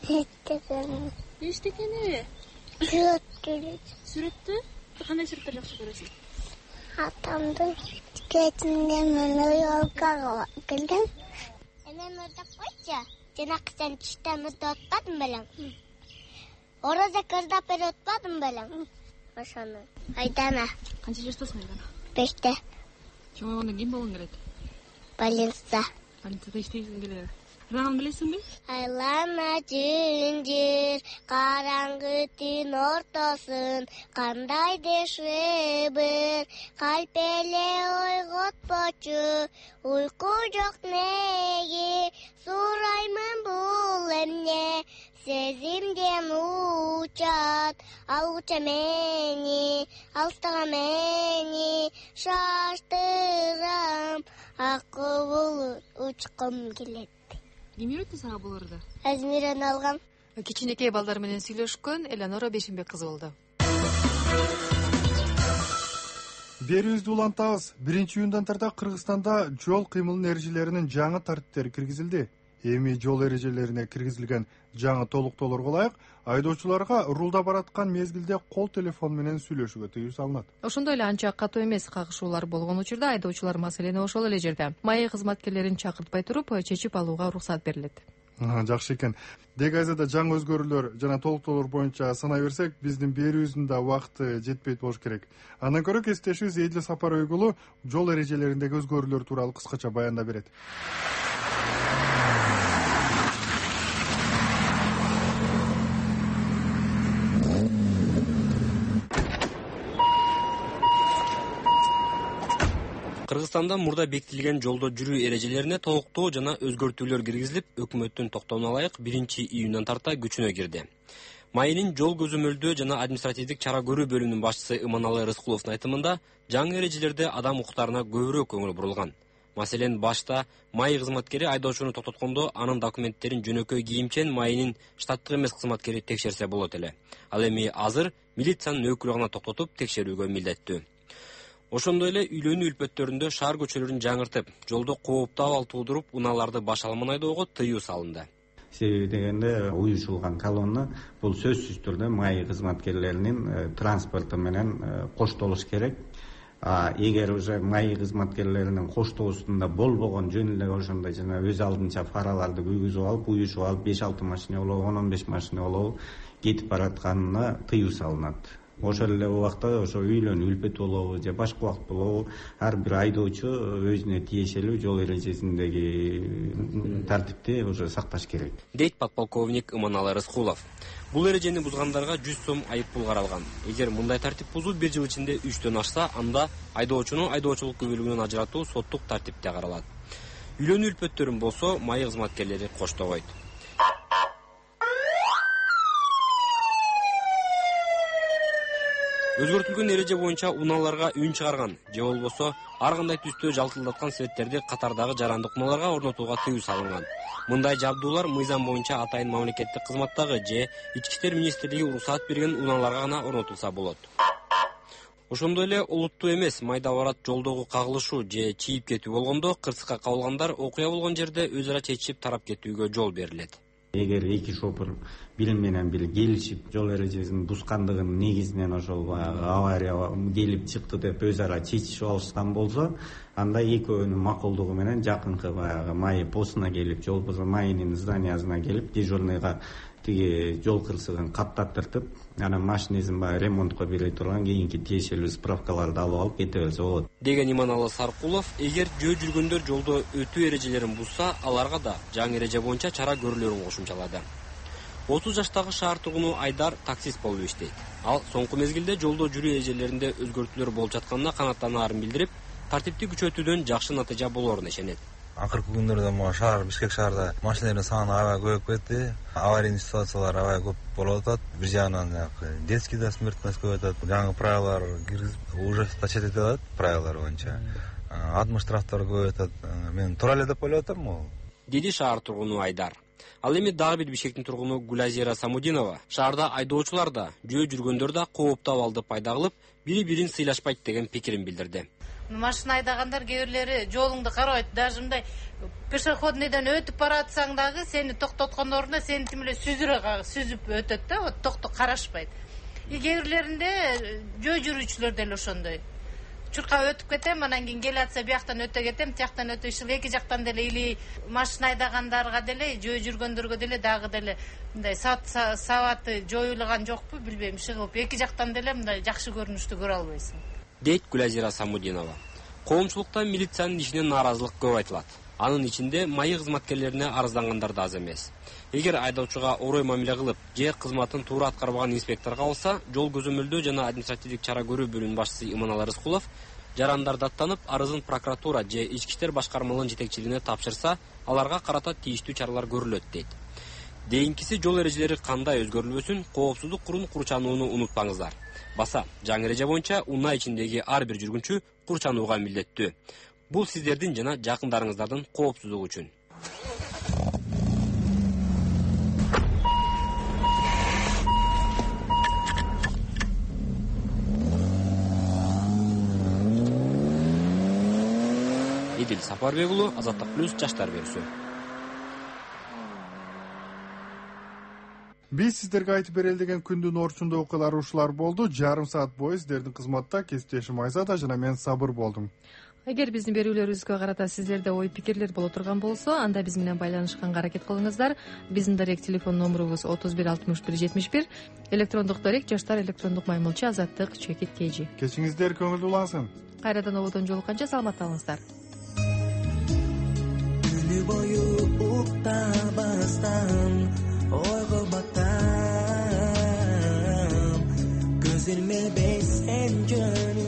Эчтекени? Сүрөттү? Кандай сүрөттөр жакшы көрөсүң? Атамдын кетинде мен йолкага келдим. Мен орда койчу. Жанакы сен түштөмүздө отпадың белең? Ороза кырдап бери отпадың белең? Ошону. Айдана. Канча жаштасың Айдана? 5-те. Чоңойгондо ким болгуң келет? Больницада. Больницада иштейсиң келе. Кырган билесиңби? Айлана жинжир, караңгы түн ортосын, кандай дешебир, калп эле ойготпочу, уйку жок неги, сураймын бул эмне, сезимден учат, алгыча мени, алыстага мени, шаштырам, акы болуп учкум келет. Ким үйрөттү сага буларды? Азмиран алгам. Кичинекей балдар менен сүйлөшкөн Эленора Бешенбек кызы болду. Берүүбүздү улантабыз. 1-июндан тарта Кыргызстанда жол кыймылынын эрежелеринин жаңы тартиптери киргизилди. Эми жол эрежелерине киргизилген жаңы толуктоолорго ылайык айдоочуларга рулда бараткан мезгилде кол телефон менен сүйлөшүүгө тыюу салынат. Ошондой эле анча катуу эмес кагышуулар болгон учурда айдоочулар маселени ошол эле жерде маи кызматкерлерин чакыртпай туруп чечип алууга уруксат берилет. Жакшы экен. Дегазада жаңы өзгөрүүлөр жана толуктоолор боюнча санай берсек, биздин берүүбүздүн да убакыты жетпейт болуш керек. Андан көрө кесиптешибиз Эдил Сапарбек уулу жол эрежелериндеги өзгөрүүлөр тууралуу кыскача баяндап берет. Кыргызстанда мурда бекитилген жолдо жүрүү эрежелерине толуктоо жана өзгөртүүлөр киргизилип, өкмөттүн токтомуна ылайык 1-июндан тарта күчүнө кирди. Майынын жол көзөмөлдөө жана административдик чара көрүү бөлүмүнүн башчысы Иманалы Рыскуловдун айтымында, жаңы эрежелерде адам укуктарына көбүрөөк көңүл бурулган. Маселен, башта маи кызматкери айдоочуну токтоткондо анын документтерин жөнөкөй кийимчен майынын штаттык эмес кызматкери текшерсе болот эле. Ал эми азыр милициянын өкүлү гана токтотуп текшерүүгө милдеттүү. Ошондой эле үйлөнүү үлпөттөрүндө шаар көчөлөрүн жаңыртып, жолдо кооптуу абал туудуруп, унааларды башаламан айдоого тыюу салынды. Себеби дегенде уюшулган колонна бул сөзсүз түрдө маи кызматкерлеринин транспорту менен коштолуш керек. Эгер уже маи кызматкерлеринин коштоосунда болбогон жөн эле ошондой жана өз алдынча фараларды күйгүзүп алып, уюшуп алып 5-6 машина болобу, 10-15 машина болобу кетип баратканына тыюу салынат. Ошол эле убакта ошо үйлөнүү үлпөт болобу же башка убакыт болобу ар бир айдоочу өзүнө тиешелүү жол эрежесиндеги тартипти уже сакташ керек, дейт подполковник Иманалы Рыскулов. Бул эрежени бузгандарга 100 сом айып пул каралган. Эгер мындай тартип бузуу 1 жыл ичинде 3төн ашса, анда айдоочуну айдоочулук күбөлүгүнөн ажыратуу соттук тартипте каралат. Үйлөнүү үлпөттөрүн болсо маи кызматкерлери коштогойт. Өзгөртүлгөн эреже боюнча унааларга үн чыгарган же болбосо ар кандай түстө жалтылдаткан светтерди катардагы жарандык унааларга орнотууга тыюу салынган. Мындай жабдуулар мыйзам боюнча атайын мамлекеттик кызматтагы же Ички иштер министрлиги уруксаат берген унааларга гана орнотулса болот. Ошондой эле олуттуу эмес майда барат жолдогу кагылышуу же чийип кетүү болгондо кырсыкка кабылгандар окуя болгон жерде өз ара чечишип тарап кетүүгө жол берилет. Эгер эки шопур билим менен бир келишип жол эрежесин бузгандыгын негизинен ошол авария келип чыкты деп өз ара чечишип алышкан болсо, анда экөөнүн макулдугу менен жакынкы баягы маи постуна келип, жол майынын зданиясына келип, дежурныйга тиги жол кырсыгын каттаттыртып, анан машинесин баягы ремонтко бере турган кийинки тиешелүү справкаларды алып алып кете берсе болот, деген Иманалы Саркулов. Эгер жөө жүргөндөр жолдо өтүү эрежелерин бузса, аларга да жаңы эреже боюнча чара көрүүлөрүн кошумчалады. 30 жаштагы шаар тургуну Айдар таксист болуп иштейт. Ал соңку мезгилде жолдо жүрүү эрежелеринде өзгөртүүлөр болуп жатканына канааттанаарын билдирип, тартипти күчөтүүдөн жакшы натыйжа болоруна ишенет. Акыркы күндөрдө могу шаар, Бишкек шаарда машиналардын саны аябай көбөйүп кетти. Аварийный ситуациялар аябай көп болуп атат. Бир жагынан детский да смертность көбөйүп атат. Жаңы правилалар киргизип, ужесточить этип атат правилалар боюнча. Адмы штрафтар көбөйүп атат. Мен туура эле деп ойлоп атам, деди шаар тургуну Айдар. Ал эми дагы бир Бишкектин тургуну Гулазира Самудинова шаарда айдоочулар да, жөө жүргөндөр да кооптуу абалды пайда кылып, бири-бирин сыйлашпайт деген пикирин билдирди. Машина айдагандар кээ бирлери жолуңду карабайт, даже мындай пешеходныйдан өтүп баратсаң дагы сени токтоткон ордуна сени тим эле сүзүп өтөт да, вот токтоп карашпайт. Кээ бирлеринде жөө жүрүүчүлөр деле ошондой. Чуркап өтүп кетем, анан кийин келатса бияктан өтө кетем, тияктан өтө ишил эки жактан деле или машина айдагандарга деле, жөө жүргөндөргө деле дагы деле мындай сабаты жоюлган жокпу, билбейм, чыгып эки жактан деле мындай жакшы көрүнүштү көрө албайсың, дейт Гулазира Самудинова. Коомчулукта милициянын ишине нааразылык көп айтылат. Анын ичинде маи кызматкерлерине арыздангандар да аз эмес. Эгер айдоочуга орой мамиле кылып, же кызматын туура аткарбаган инспекторго алса, жол көзөмөлдөө жана административдик чара көрүү бөлүмүнүн башчысы Иманалы Рыскулов жарандар даттанып, арызын прокуратура же Ички иштер башкармалыгынын жетекчилигине тапшырса, аларга карата тийиштүү чаралар көрүлөт, дейт. Дейинкиси жол эрежелери кандай өзгөрүлбөсүн, коопсуздук курун курчанууну унутпаңыздар. Баса, жаңы эреже боюнча унаа ичиндеги ар бир жүргүнчү курчанууга милдеттүү. Бул сиздердин жана жакындарыңыздардын коопсуздугу үчүн. Эдил Сапарбек уулу, Азаттык плюс жаштар берүүсү. Биз сиздерге айтып берели деген күндүн орчунда окуялар ушулар болду. Жарым саат бою сиздердин кызматта кесиптешим Айзада жана мен Сабыр болдум. Эгер биздин берүүлөрүбүзгө карата сиздерде ой пикирлер боло турган болсо, анда биз менен байланышканга аракет кылыңыздар. Биздин дарек телефон номерубуз 316171, электрондук дарек жаштар электрондук маймылча азаттык @kg. Кечиңиздер көңүлдүү улансын. Кайрадан ободон жолукканча саламатта болуңуздар. Күнү бою уктабастан ойго батам, көзүмө бесен жөн